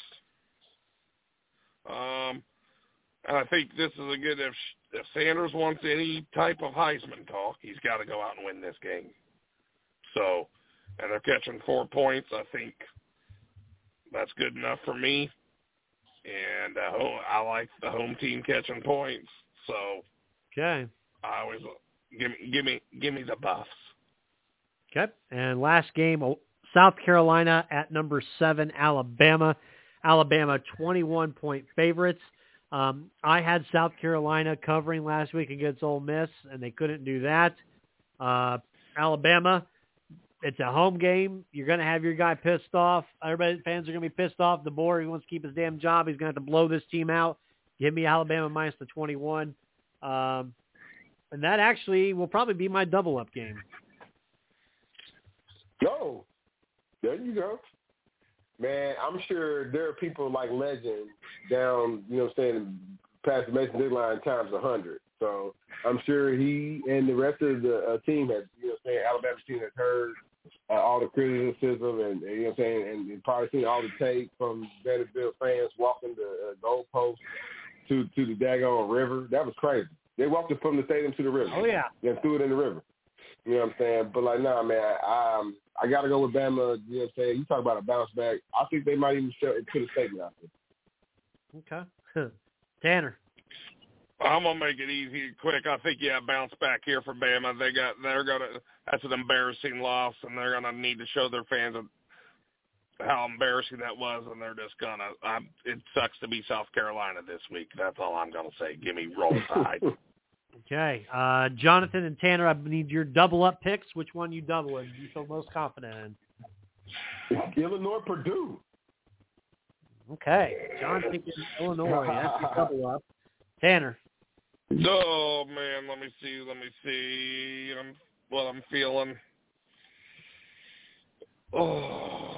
Um, and I think this is a good, if, if Sanders wants any type of Heisman talk, he's got to go out and win this game. So, and they're catching four points. I think that's good enough for me. And uh, I like the home team catching points. So, Okay. I always give me, give me, give me the Buffs. Okay. And last game, South Carolina at number seven, Alabama. Alabama twenty-one point favorites. Um, I had South Carolina covering last week against Ole Miss, and they couldn't do that. Uh, Alabama, it's a home game. You're going to have your guy pissed off. Everybody, fans are going to be pissed off. DeBoer, he wants to keep his damn job. He's going to have to blow this team out. Give me Alabama minus the twenty-one. Um, and that actually will probably be my double-up game. No. There you go. Man, I'm sure there are people like Legend down, you know what I'm saying, past the Mason Dixon line times one hundred. So I'm sure he and the rest of the uh, team has, you know what I'm saying, Alabama's team has heard uh, all the criticism and, and, you know what I'm saying, and, and probably seen all the tape from Vanderbilt fans walking the uh, goalpost to, to the daggone river. That was crazy. They walked it from the stadium to the river. Oh, yeah. And threw it in the river. You know what I'm saying? But, like, nah, man, I, um, I got to go with Bama. You know what I'm saying? You talk about a bounce back. I think they might even show it to the statement out there. Okay. Tanner. I'm gonna make it easy and quick. I think yeah, bounce back here for Bama. They got they're gonna that's an embarrassing loss, and they're gonna need to show their fans how embarrassing that was, and they're just gonna. I, it sucks to be South Carolina this week. That's all I'm gonna say. Give me Roll Tide. Okay. Uh, Jonathan and Tanner, I need your double up picks. Which one you double in? Do you feel most confident in? Illinois, Purdue. Okay. John thinking Illinois. That's your double up. Tanner. Oh man, let me see. Let me see. I'm, what I'm feeling. Oh.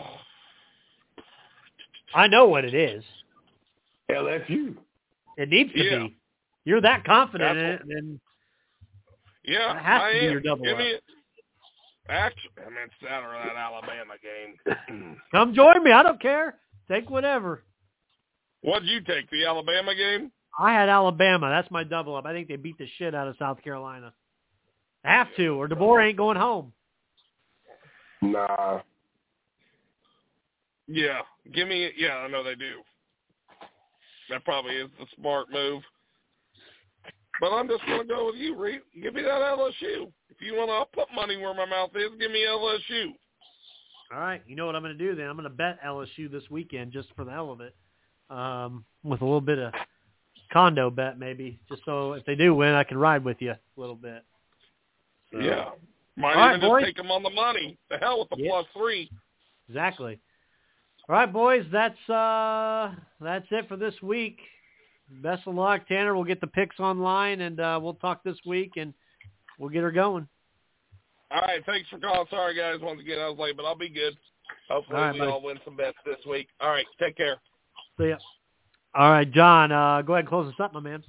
I know what it is. L S U. It needs to Yeah. be. You're that confident That's in it, then Yeah, that has I to be am. your double Give up. me it. Actually, I mean, it's out of that Alabama game. Come join me. I don't care. Take whatever. What'd you take, the Alabama game? I had Alabama. That's my double up. I think they beat the shit out of South Carolina. Have to, or DeBoer ain't going home. Nah. Yeah, give me. Yeah, I know they do. That probably is the smart move. But I'm just going to go with you, Reed. Give me that L S U. If you want to put money where my mouth is, give me L S U. All right. You know what I'm going to do then? I'm going to bet L S U this weekend just for the hell of it, um, with a little bit of condo bet maybe, just so if they do win, I can ride with you a little bit. So, Yeah. Might All right, even boys. just take them on the money. The hell with the Yeah. plus three. Exactly. All right, boys. That's uh, that's it for this week. Best of luck, Tanner. We'll get the picks online, and uh, we'll talk this week, and we'll get her going. All right, thanks for calling. Sorry, guys. Once again, I was late, but I'll be good. Hopefully all right, we buddy. all win some bets this week. All right, take care. See ya. All right, John, uh, go ahead and close us up, my man.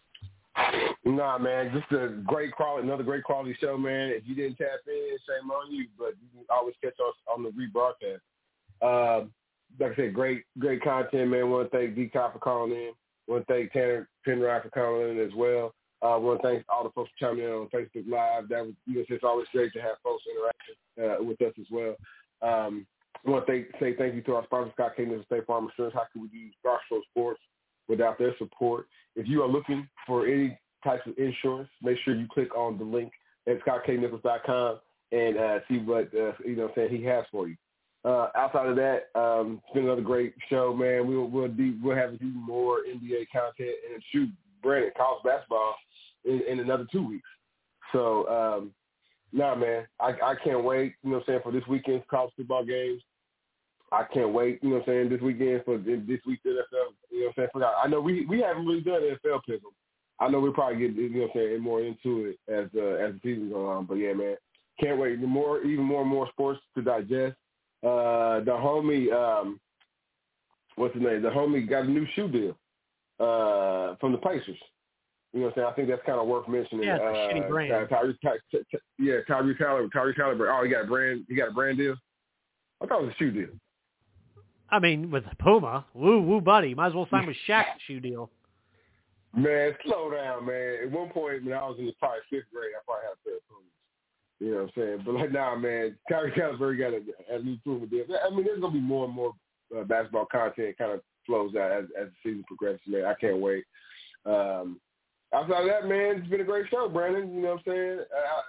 Nah, man, just a great quality, another great quality show, man. If you didn't tap in, shame on you, but you can always catch us on the rebroadcast. Uh, like I said, great, great content, man. Want to thank D-Cop for calling in. Want to thank Tanner Penrod for calling in as well. Uh, want to thank all the folks for chiming in on Facebook Live. That was, you know, it's always great to have folks interaction uh, with us as well. Um, I want to thank, say thank you to our sponsor, Scott King and State Farm Insurance. How could we do Crossroads Sports without their support? If you are looking for any types of insurance, make sure you click on the link at scott k nichols dot com and uh, see what uh, you know what I'm saying he has for you. Uh, outside of that, um, it's been another great show, man. We'll we'll, do, we'll have even more N B A content and shoot Brandon college basketball in, in another two weeks. So, um, nah, man, I, I can't wait. You know what I'm saying, for this weekend's college football games. I can't wait. You know what I'm saying, this weekend for this week's N F L. You know what I'm saying. Forgot. I know we we haven't really done N F L pick 'em. I know we'll probably get, you know what I'm saying, more into it as uh, as the season goes on. But, yeah, man, can't wait. The more, even more and more sports to digest. Uh, the homie, um, what's his name? The homie got a new shoe deal uh, from the Pacers. You know what I'm saying? I think that's kind of worth mentioning. Yeah, it's a uh, shitty brand. Uh, Tyrese, Ty, Ty, Ty, yeah, Tyrese Halliburton. Tyrese Halliburton. Oh, he got a brand. He got a brand deal. I thought it was a shoe deal. I mean, with Puma, woo, woo, buddy. Might as well sign with Shaq's shoe deal. Man, slow down, man. At one point, when I was in the probably fifth grade, I probably had a pair of Pumas. You know what I'm saying? But like now, nah, man, Tyrese Halliburton got a, a new Puma deal. I mean, there's gonna be more and more uh, basketball content kind of flows out as, as the season progresses, man. I can't wait. Um, outside of that, man, it's been a great show, Brandon. You know what I'm saying? Uh,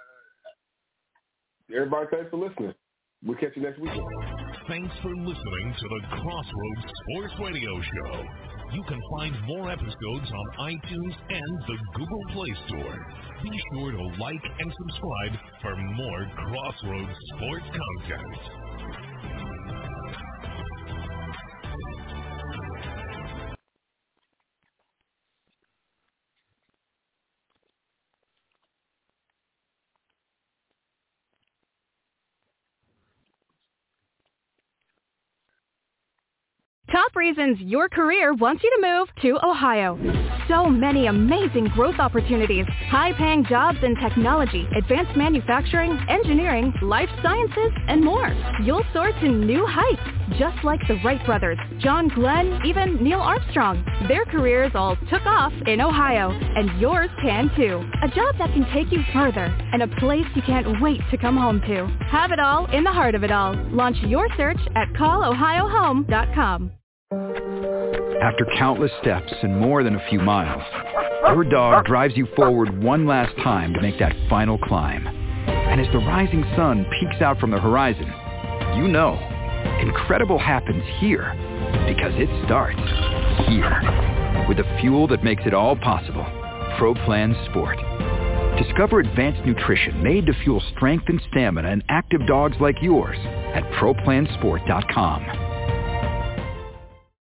everybody, thanks for listening. We'll catch you next week. Thanks for listening to the Crossroads Sports Radio Show. You can find more episodes on iTunes and the Google Play Store. Be sure to like and subscribe for more Crossroads Sports content. Top reasons your career wants you to move to Ohio. So many amazing growth opportunities, high-paying jobs in technology, advanced manufacturing, engineering, life sciences, and more. You'll soar to new heights, just like the Wright brothers, John Glenn, even Neil Armstrong. Their careers all took off in Ohio, and yours can too. A job that can take you further, and a place you can't wait to come home to. Have it all in the heart of it all. Launch your search at call ohio home dot com. After countless steps and more than a few miles, your dog drives you forward one last time to make that final climb. And as the rising sun peeks out from the horizon, you know, incredible happens here because it starts here. With the fuel that makes it all possible, Pro Plan Sport. Discover advanced nutrition made to fuel strength and stamina in active dogs like yours at pro plan sport dot com.